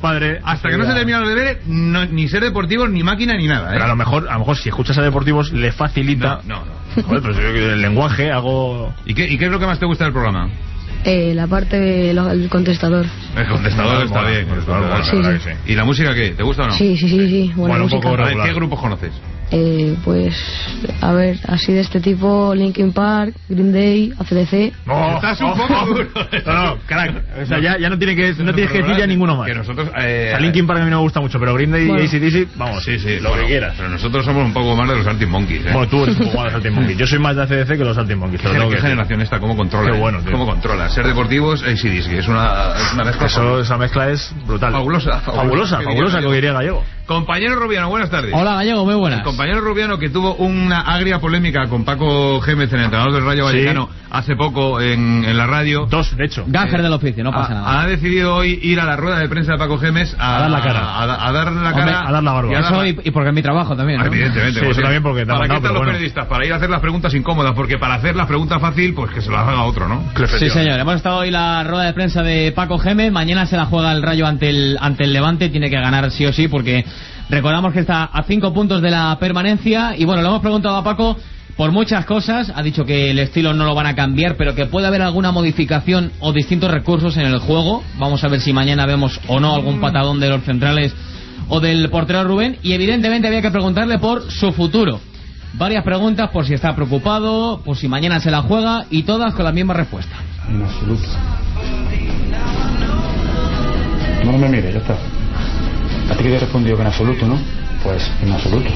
ni Ser Deportivos, ni máquina, ni nada. Pero a lo mejor si escuchas a Deportivos le facilita. No. Joder, pues el lenguaje hago. ¿Y qué es lo que más te gusta del programa? La parte del contestador. El contestador está bien. Sí. ¿Y la música qué? ¿Te gusta o no? Sí. Buena música. Un poco regular. ¿Qué grupos conoces? Pues a ver, así de este tipo: Linkin Park, Green Day, AC/DC. Estás un poco duro. No, crack. O sea, ya no tienes que decir ya ninguno más. Que nosotros, o sea, Linkin Park a mí no me gusta mucho, pero Green Day y AC/DC, vamos, sí, lo que quieras. Pero nosotros somos un poco más de los Arctic Monkeys. Bueno, tú eres un poco más de los Arctic Monkeys. Yo soy más de AC/DC que los Arctic Monkeys. ¿Qué generación esta? ¿Cómo controla? Qué bueno, tío. ¿Cómo controla? Ser Deportivos, AC/DC. Es una mezcla. Esa mezcla es brutal. Fabulosa, como diría Gallego. Compañero Rubiano, buenas tardes. Hola, Gallego, muy buenas. El compañero Rubiano, que tuvo una agria polémica con Paco Gémez, el entrenador del Rayo Vallecano, hace poco en la radio. Dos, de hecho. Gajer del oficio, no pasa nada. Ha decidido hoy ir a la rueda de prensa de Paco Gémez a dar la cara. A dar la cara. A dar la barba. Y porque es mi trabajo también, ¿no? Evidentemente. Sí, eso también porque te ¿Para qué están los periodistas? Para ir a hacer las preguntas incómodas, porque para hacer las preguntas fácil, pues que se las haga otro, ¿no? Sí, señor. Hemos estado hoy en la rueda de prensa de Paco Gémez. Mañana se la juega el Rayo ante el Levante. Tiene que ganar sí o sí, porque recordamos que está a 5 puntos de la permanencia. Y bueno, le hemos preguntado a Paco por muchas cosas. Ha dicho que el estilo no lo van a cambiar, pero que puede haber alguna modificación o distintos recursos en el juego. Vamos a ver si mañana vemos o no algún patadón de los centrales o del portero Rubén. Y evidentemente había que preguntarle por su futuro. Varias preguntas, por si está preocupado, por si mañana se la juega, y todas con la misma respuesta. En absoluto. No me mires, ya está. A ti que te he respondido que en absoluto, ¿no? Pues en absoluto.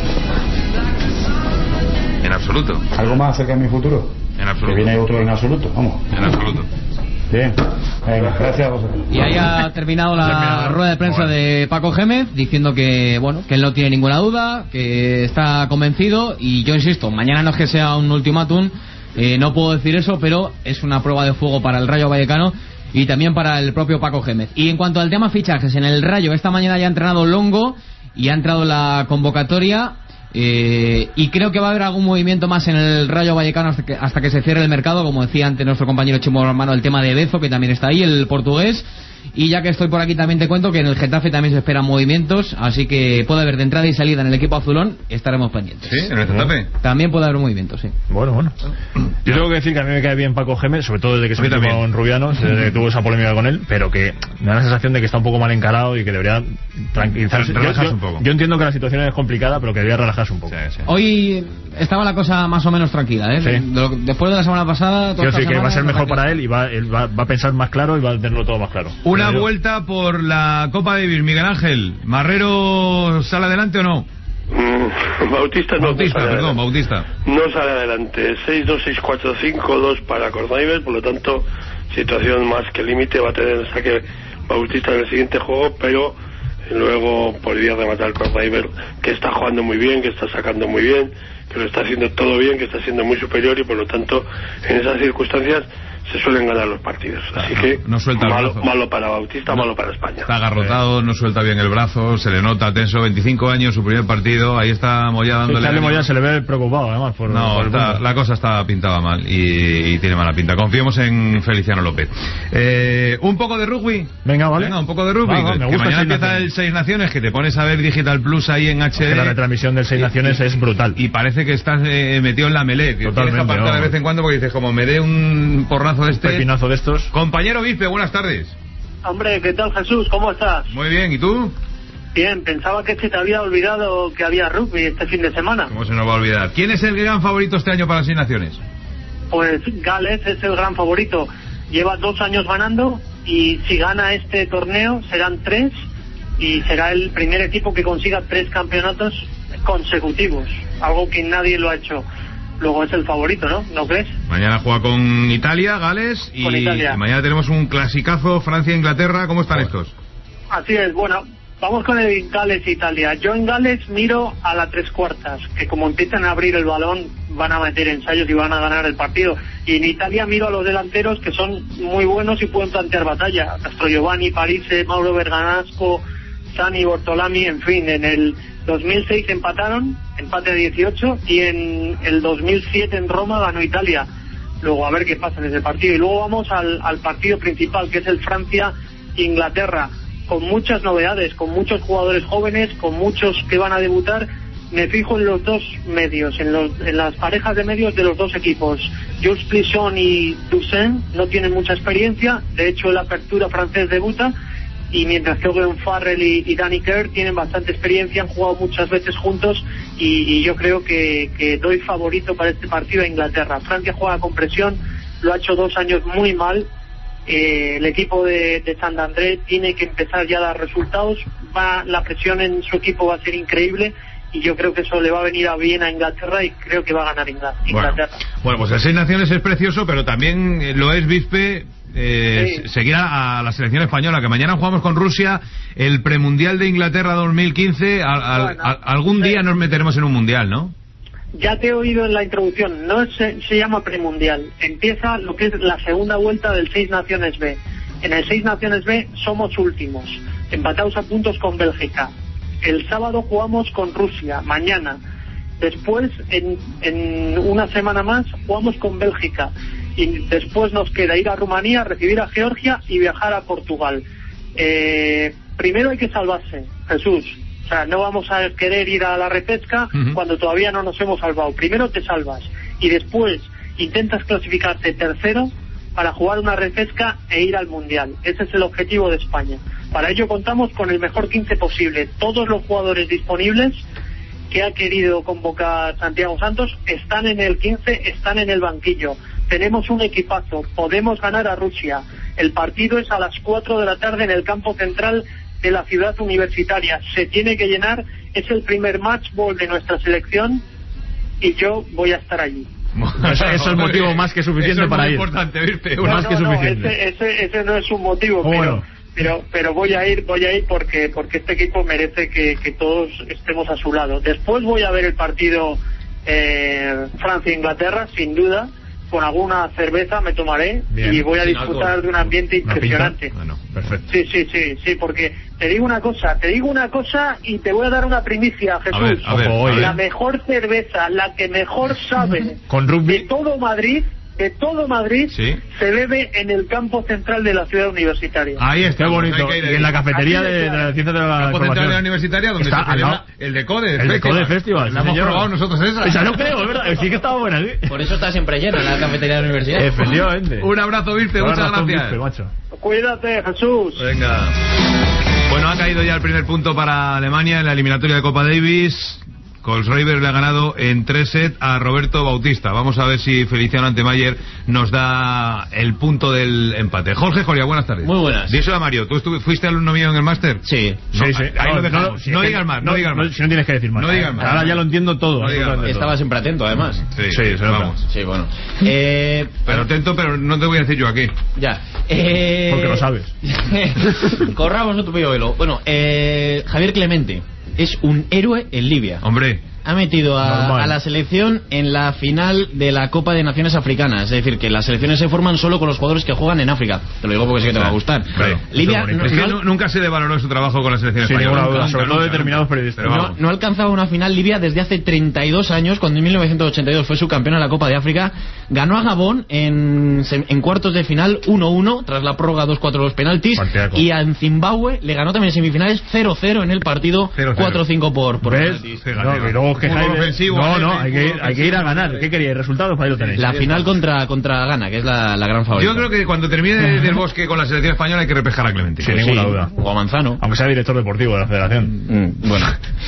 En absoluto. ¿Algo más acerca de mi futuro? En absoluto. Que viene otro en absoluto, vamos. En absoluto. Bien, venga, gracias a vosotros. Y ahí ha terminado la rueda de prensa de Paco Gémez, diciendo que bueno, que él no tiene ninguna duda, que está convencido. Y yo insisto, mañana no es que sea un ultimátum, no puedo decir eso, pero es una prueba de fuego para el Rayo Vallecano y también para el propio Paco Gémez. Y en cuanto al tema fichajes, en el Rayo esta mañana ya ha entrenado Longo y ha entrado en la convocatoria. Y creo que va a haber algún movimiento más en el Rayo Vallecano hasta que se cierre el mercado, como decía antes nuestro compañero Chimo Hermano, el tema de Bezo, que también está ahí, el portugués. Y ya que estoy por aquí también te cuento que en el Getafe también se esperan movimientos, así que puede haber de entrada y salida en el equipo azulón, estaremos pendientes. ¿Sí? ¿En el Getafe? También puede haber movimientos, sí. Bueno. Yo tengo que decir que a mí me cae bien Paco Gémez, sobre todo desde que se metió con Rubiano, desde que tuvo esa polémica con él, pero que me da la sensación de que está un poco mal encarado y que debería tranquilizarse. Relajarse un poco. Yo entiendo que la situación es complicada, pero que debería relajarse un poco. Sí. Hoy estaba la cosa más o menos tranquila, ¿eh? Sí. Después de la semana pasada... Quiero decir que va a ser mejor para él y va a pensar más claro y va a tenerlo todo más claro. Una vuelta por la Copa Davis, Miguel Ángel. ¿Marrero sale adelante o no? Bautista no sale adelante. 6-2, 6-4, 5-2 para Cornaiver, por lo tanto situación más que límite. Va a tener el saque Bautista en el siguiente juego, pero luego podría rematar el Cornaiver, que está jugando muy bien, que está sacando muy bien, que lo está haciendo todo bien, que está siendo muy superior, y por lo tanto en esas circunstancias se suelen ganar los partidos. Así que no suelta el malo, brazo. malo para Bautista, malo para España. Está agarrotado, no suelta bien el brazo, se le nota tenso. 25 años, su primer partido, ahí está Moya dándole... Moya se le ve preocupado, además. Por la cosa está pintada mal y tiene mala pinta. Confiemos en Feliciano López. Un poco de rugby. Venga, vale. Un poco de rugby. Me gusta. Mañana empieza el Seis Naciones, que te pones a ver Digital Plus ahí en HD. La retransmisión del Seis Naciones es brutal. Y parece que estás metido en la melee. Tienes que apartar de vez en cuando porque dices, como me dé un porrazo de este... Pepinazo de estos. Compañero Bispe, buenas tardes. Hombre, ¿qué tal, Jesús? ¿Cómo estás? Muy bien, ¿y tú? Bien, pensaba que se te había olvidado que había rugby este fin de semana. ¿Cómo se nos va a olvidar? ¿Quién es el gran favorito este año para las Seis Naciones? Pues Gales es el gran favorito. Lleva 2 años ganando y si gana este torneo serán 3 y será el primer equipo que consiga 3 campeonatos consecutivos, algo que nadie lo ha hecho. Luego es el favorito, ¿no? ¿No crees? Mañana juega con Italia, Gales, y mañana tenemos un clasicazo Francia-Inglaterra. ¿Cómo están estos? Así es, bueno, vamos con el Gales-Italia. Yo en Gales miro a la 3/4, que como empiezan a abrir el balón van a meter ensayos y van a ganar el partido. Y en Italia miro a los delanteros, que son muy buenos y pueden plantear batalla. Castrogiovanni, Parise, Mauro Berganasco, Sani, Bortolami, en fin, en el 2006 empataron, empate a 18, y en el 2007 en Roma ganó Italia. Luego a ver qué pasa en ese partido. Y luego vamos al partido principal, que es el Francia-Inglaterra, con muchas novedades, con muchos jugadores jóvenes, con muchos que van a debutar. Me fijo en los dos medios, en las parejas de medios de los dos equipos. Jules Plisson y Toussaint no tienen mucha experiencia, de hecho el Apertura francés debuta, y mientras que Owen Farrell y Danny Kerr tienen bastante experiencia, han jugado muchas veces juntos, y yo creo que doy favorito para este partido a Inglaterra. Francia juega con presión, lo ha hecho 2 años muy mal. El equipo de Sant-André tiene que empezar ya a dar resultados. La presión en su equipo va a ser increíble, y yo creo que eso le va a venir a bien a Inglaterra, y creo que va a ganar Inglaterra. Bueno, pues el Seis Naciones es precioso, pero también lo es, Bispe, seguir a la selección española, que mañana jugamos con Rusia el premundial de Inglaterra 2015. Algún día nos meteremos en un mundial, ¿no? Ya te he oído en la introducción, no se llama premundial, empieza lo que es la segunda vuelta del Seis Naciones B. En el Seis Naciones B somos últimos, empatados a puntos con Bélgica. El sábado jugamos con Rusia, mañana. Después, en una semana más, jugamos con Bélgica. Y después nos queda ir a Rumanía, recibir a Georgia y viajar a Portugal. Primero hay que salvarse, Jesús. O sea, no vamos a querer ir a la repesca cuando todavía no nos hemos salvado. Primero te salvas y después intentas clasificarte tercero para jugar una repesca e ir al Mundial. Ese es el objetivo de España. Para ello contamos con el mejor 15 posible. Todos los jugadores disponibles que ha querido convocar Santiago Santos están en el 15, están en el banquillo. Tenemos un equipazo, podemos ganar a Rusia. El partido es a las 4 de la tarde en el campo central de la ciudad universitaria. Se tiene que llenar, es el primer match ball de nuestra selección y yo voy a estar allí. Eso es motivo más que suficiente para ir. Eso es muy importante, ¿viste? Más que suficiente. Ese no es un motivo, pero voy a ir porque este equipo merece que todos estemos a su lado. Después voy a ver el partido Francia-Inglaterra, sin duda. Con alguna cerveza me tomaré. Bien, y voy a disfrutar de un ambiente impresionante. Bueno, perfecto. Sí, porque te digo una cosa y te voy a dar una primicia, Jesús. A ver, la mejor cerveza, la que mejor sabe con rugby de todo Madrid ¿sí? Se bebe en el campo central de la ciudad universitaria. Ahí está, qué bonito. Y en la cafetería de la ciencia de la campo central de la universitaria, donde está se celebra el Decode Festival. La hemos probado nosotros esa. Esa no creo, ¿verdad? Sí que estaba buena, ¿sí? Por eso está siempre llena la cafetería de la universidad. Efectivamente. Un abrazo, Virte, muchas gracias. Macho. Cuídate, Jesús. Venga. Bueno, ha caído ya el primer punto para Alemania en la eliminatoria de Copa Davis. Kohlschreiber le ha ganado en 3 sets a Roberto Bautista. Vamos a ver si Feliciano Antemayer nos da el punto del empate. Jorge Joria, buenas tardes. Muy buenas. Díselo a Mario, ¿tú fuiste alumno mío en el máster? Sí. Ahí lo dejamos. No digas más. Si no tienes que decir más. No digas más. Ahora ya lo entiendo todo. Estaba siempre atento, además. Sí, vamos. Sí, bueno. Pero atento, pero no te voy a decir yo aquí. Ya. Porque lo sabes. Corramos otro pillo velo. Bueno, Javier Clemente es un héroe en Libia. Hombre. ha metido a la selección en la final de la Copa de Naciones Africanas. Es decir, que las selecciones se forman solo con los jugadores que juegan en África. Te lo digo porque sé que te va a gustar. Claro. Libia nunca se devaloró su trabajo con la selección española. Sobre todo determinados periodistas. No alcanzaba una final Libia desde hace 32 años, cuando en 1982 fue subcampeona de la Copa de África. Ganó a Gabón en cuartos de final 1-1, tras la prórroga 2-4 los penaltis. Partiaco. Y a Zimbabue le ganó también en semifinales 0-0 en el partido, 4-5 por penaltis. Y luego hay que ir a ganar. ¿Qué queríais? ¿Resultados? Para ahí lo tenéis. La final contra Ghana, que es la gran favorita. Yo creo que cuando termine del Bosque con la selección española hay que repescar a Clemente. Sin ninguna duda. O a Manzano. Aunque sea director deportivo de la federación. Bueno.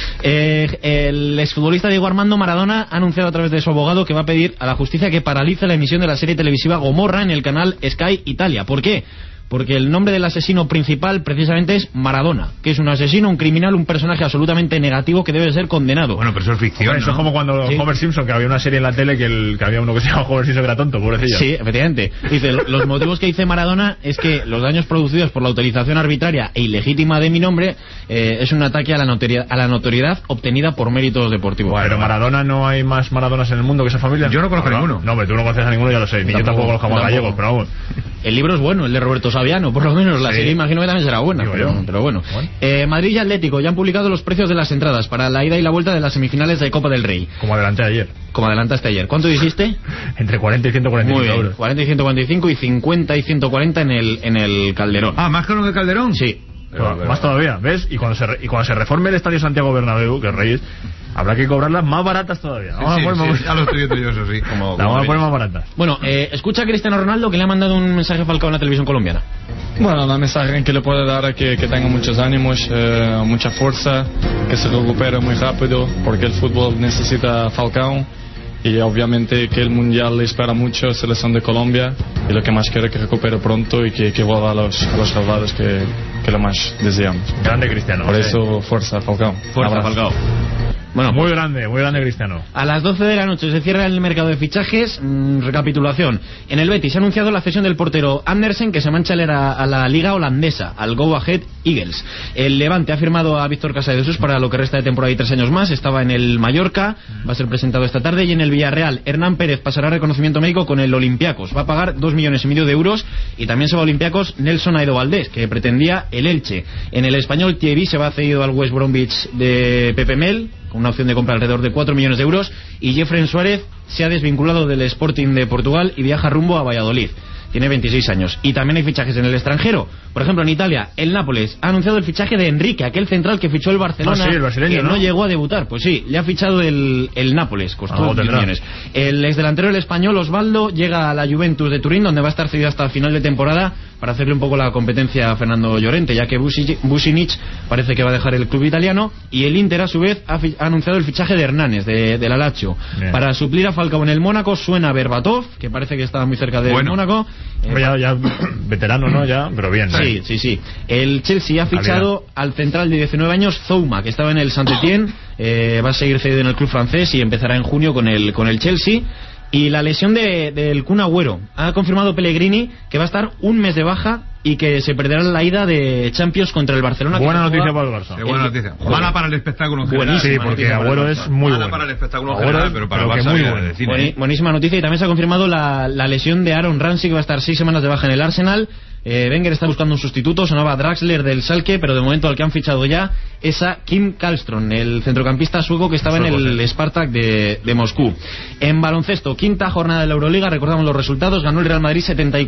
El exfutbolista Diego Armando Maradona ha anunciado a través de su abogado que va a pedir a la justicia que paralice la emisión de la serie televisiva Gomorra en el canal Sky Italia. ¿Por qué? Porque el nombre del asesino principal precisamente es Maradona, que es un asesino, un criminal, un personaje absolutamente negativo que debe ser condenado. Bueno, pero eso es ficción, Eso es como cuando Homer Simpson, que había una serie en la tele que había uno que se llamaba Homer Simpson que era tonto, pobrecillo. Sí, efectivamente. Dice, los motivos que dice Maradona es que los daños producidos por la utilización arbitraria e ilegítima de mi nombre es un ataque a la notoriedad obtenida por méritos deportivos. Pero Maradona, ¿no hay más Maradonas en el mundo que esa familia? Yo no conozco a ninguno. No, pero tú no conoces a ninguno, ya lo sé. Ni yo tampoco conozco a gallegos, pero vamos. El libro es bueno, el de Roberto Saviano, por lo menos. La serie imagino que también será buena, pero bueno. Madrid y Atlético ya han publicado los precios de las entradas para la ida y la vuelta de las semifinales de Copa del Rey. Como adelantaste ayer. ¿Cuánto dijiste? Entre 40 y 145 euros. 40 y 145 y 50 y 140 en el Calderón. ¿Más caro que el Calderón? Sí. Más todavía, ¿ves? Y cuando se reforme el Estadio Santiago Bernabéu, que es Reyes, habrá que cobrarlas más baratas todavía. Ya lo estoy viendo yo, eso sí. La vamos a poner más baratas. Bueno, escucha a Cristiano Ronaldo, que le ha mandado un mensaje a Falcao en la televisión colombiana. Bueno, la mensaje que le puedo dar es que tenga muchos ánimos, mucha fuerza, que se recupere muy rápido, porque el fútbol necesita Falcao. Y obviamente que el Mundial le espera mucho a la selección de Colombia, y lo que más quiere es que recupere pronto y que vuelva a los salvados que lo más deseamos. Grande Cristiano. Por eso, fuerza Falcao. Fuerza Falcao. Bueno, muy grande Cristiano. A las 12 de la noche se cierra el mercado de fichajes. Recapitulación. En el Betis se ha anunciado la cesión del portero Andersen, que se mancha a la liga holandesa, al Go Ahead Eagles. El Levante ha firmado a Víctor Casadesus para lo que resta de temporada y 3 años más. Estaba en el Mallorca, va a ser presentado esta tarde. Y en el Villarreal, Hernán Pérez pasará reconocimiento médico con el Olympiacos. Va a pagar 2,5 millones de euros. Y también se va a Olympiacos Nelson Aido Valdés, que pretendía el Elche. En el Español, Thierry se va cedido al West Bromwich de Pepe Mel, con una opción de compra alrededor de 4 millones de euros, y Jeffrey Suárez se ha desvinculado del Sporting de Portugal y viaja rumbo a Valladolid. Tiene 26 años. Y también hay fichajes en el extranjero. Por ejemplo, en Italia, el Nápoles ha anunciado el fichaje de Enrique, aquel central que fichó el Barcelona, el brasileño, que no llegó a debutar. Pues sí, le ha fichado el Nápoles, costó 10 millones. El exdelantero del Español, Osvaldo, llega a la Juventus de Turín, donde va a estar cedido hasta el final de temporada, para hacerle un poco la competencia a Fernando Llorente, ya que Vucinic parece que va a dejar el club italiano. Y el Inter, a su vez, ha anunciado el fichaje de Hernández, de la Lazio. Para suplir a Falcao en el Mónaco suena Berbatov, que parece que estaba muy cerca del Mónaco. Ya veterano, ¿no? Ya, pero bien. Sí. El Chelsea ha fichado al central de 19 años, Zouma, que estaba en el Saint-Étienne. Va a seguir cedido en el club francés y empezará en junio con el Chelsea. Y la lesión del Kun Agüero. Ha confirmado Pellegrini que va a estar un mes de baja y que se perderá la ida de Champions contra el Barcelona. Buena noticia para el Barça. Buena noticia. Mala para el espectáculo en general. Sí, porque Agüero es muy bueno. Para el espectáculo en general, pero para el Barça buenísima noticia. Y también se ha confirmado la lesión de Aaron Ramsey, que va a estar 6 semanas de baja en el Arsenal. Wenger está buscando un sustituto. Sonaba Draxler del Schalke, pero de momento al que han fichado ya es a Kim Kallström, el centrocampista sueco que estaba en el Spartak de Moscú. En baloncesto, quinta jornada de la Euroliga, recordamos los resultados. Ganó el Real Madrid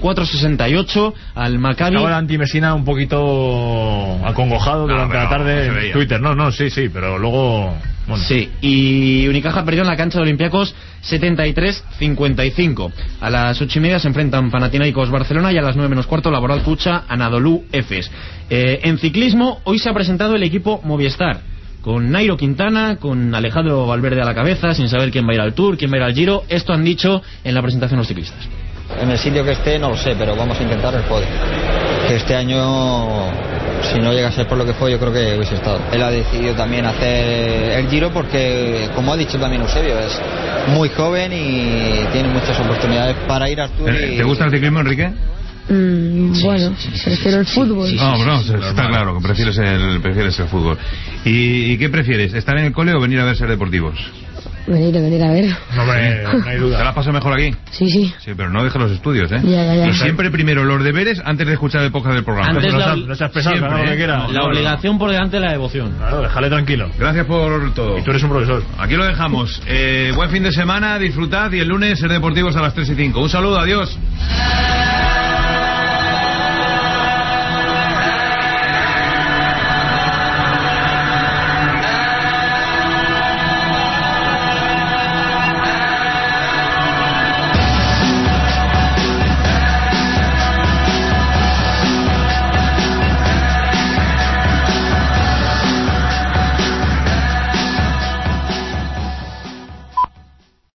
74-68 al Maccabi. Ahora anti-Messina un poquito acongojado durante la tarde en Twitter. Sí, pero luego... Bueno. Sí, y Unicaja perdió en la cancha de Olympiacos 73-55. A las 8:30 se enfrentan Panathinaikos Barcelona y a las 9 menos cuarto Laboral Cucha Anadolu Efes. En ciclismo, hoy se ha presentado el equipo Movistar, con Nairo Quintana, con Alejandro Valverde a la cabeza, sin saber quién va a ir al Tour, quién va a ir al Giro. Esto han dicho en la presentación los ciclistas. En el sitio que esté no lo sé, pero vamos a intentar el podio. Que este año, si no llega a ser por lo que fue, yo creo que hubiese estado. Él ha decidido también hacer el Giro porque, como ha dicho también Eusebio, es muy joven y tiene muchas oportunidades para ir al Tour. ¿Te gusta el ciclismo, Enrique? Bueno, prefiero el fútbol. No, está claro que prefieres el fútbol. ¿Y qué prefieres? ¿Estar en el cole o venir a ver Ser Deportivos? Venir a ver. No hay duda. ¿Te la pasas mejor aquí? Sí. Sí, pero no dejes los estudios, ¿eh? Ya. Y siempre primero los deberes antes de escuchar el podcast del programa. Antes no seas pesado, siempre, lo que quieras. La obligación por delante de la devoción. Claro, déjale tranquilo. Gracias por todo. Y tú eres un profesor. Aquí lo dejamos. Buen fin de semana, disfrutad y el lunes Ser Deportivos a las 3:05. Un saludo, adiós.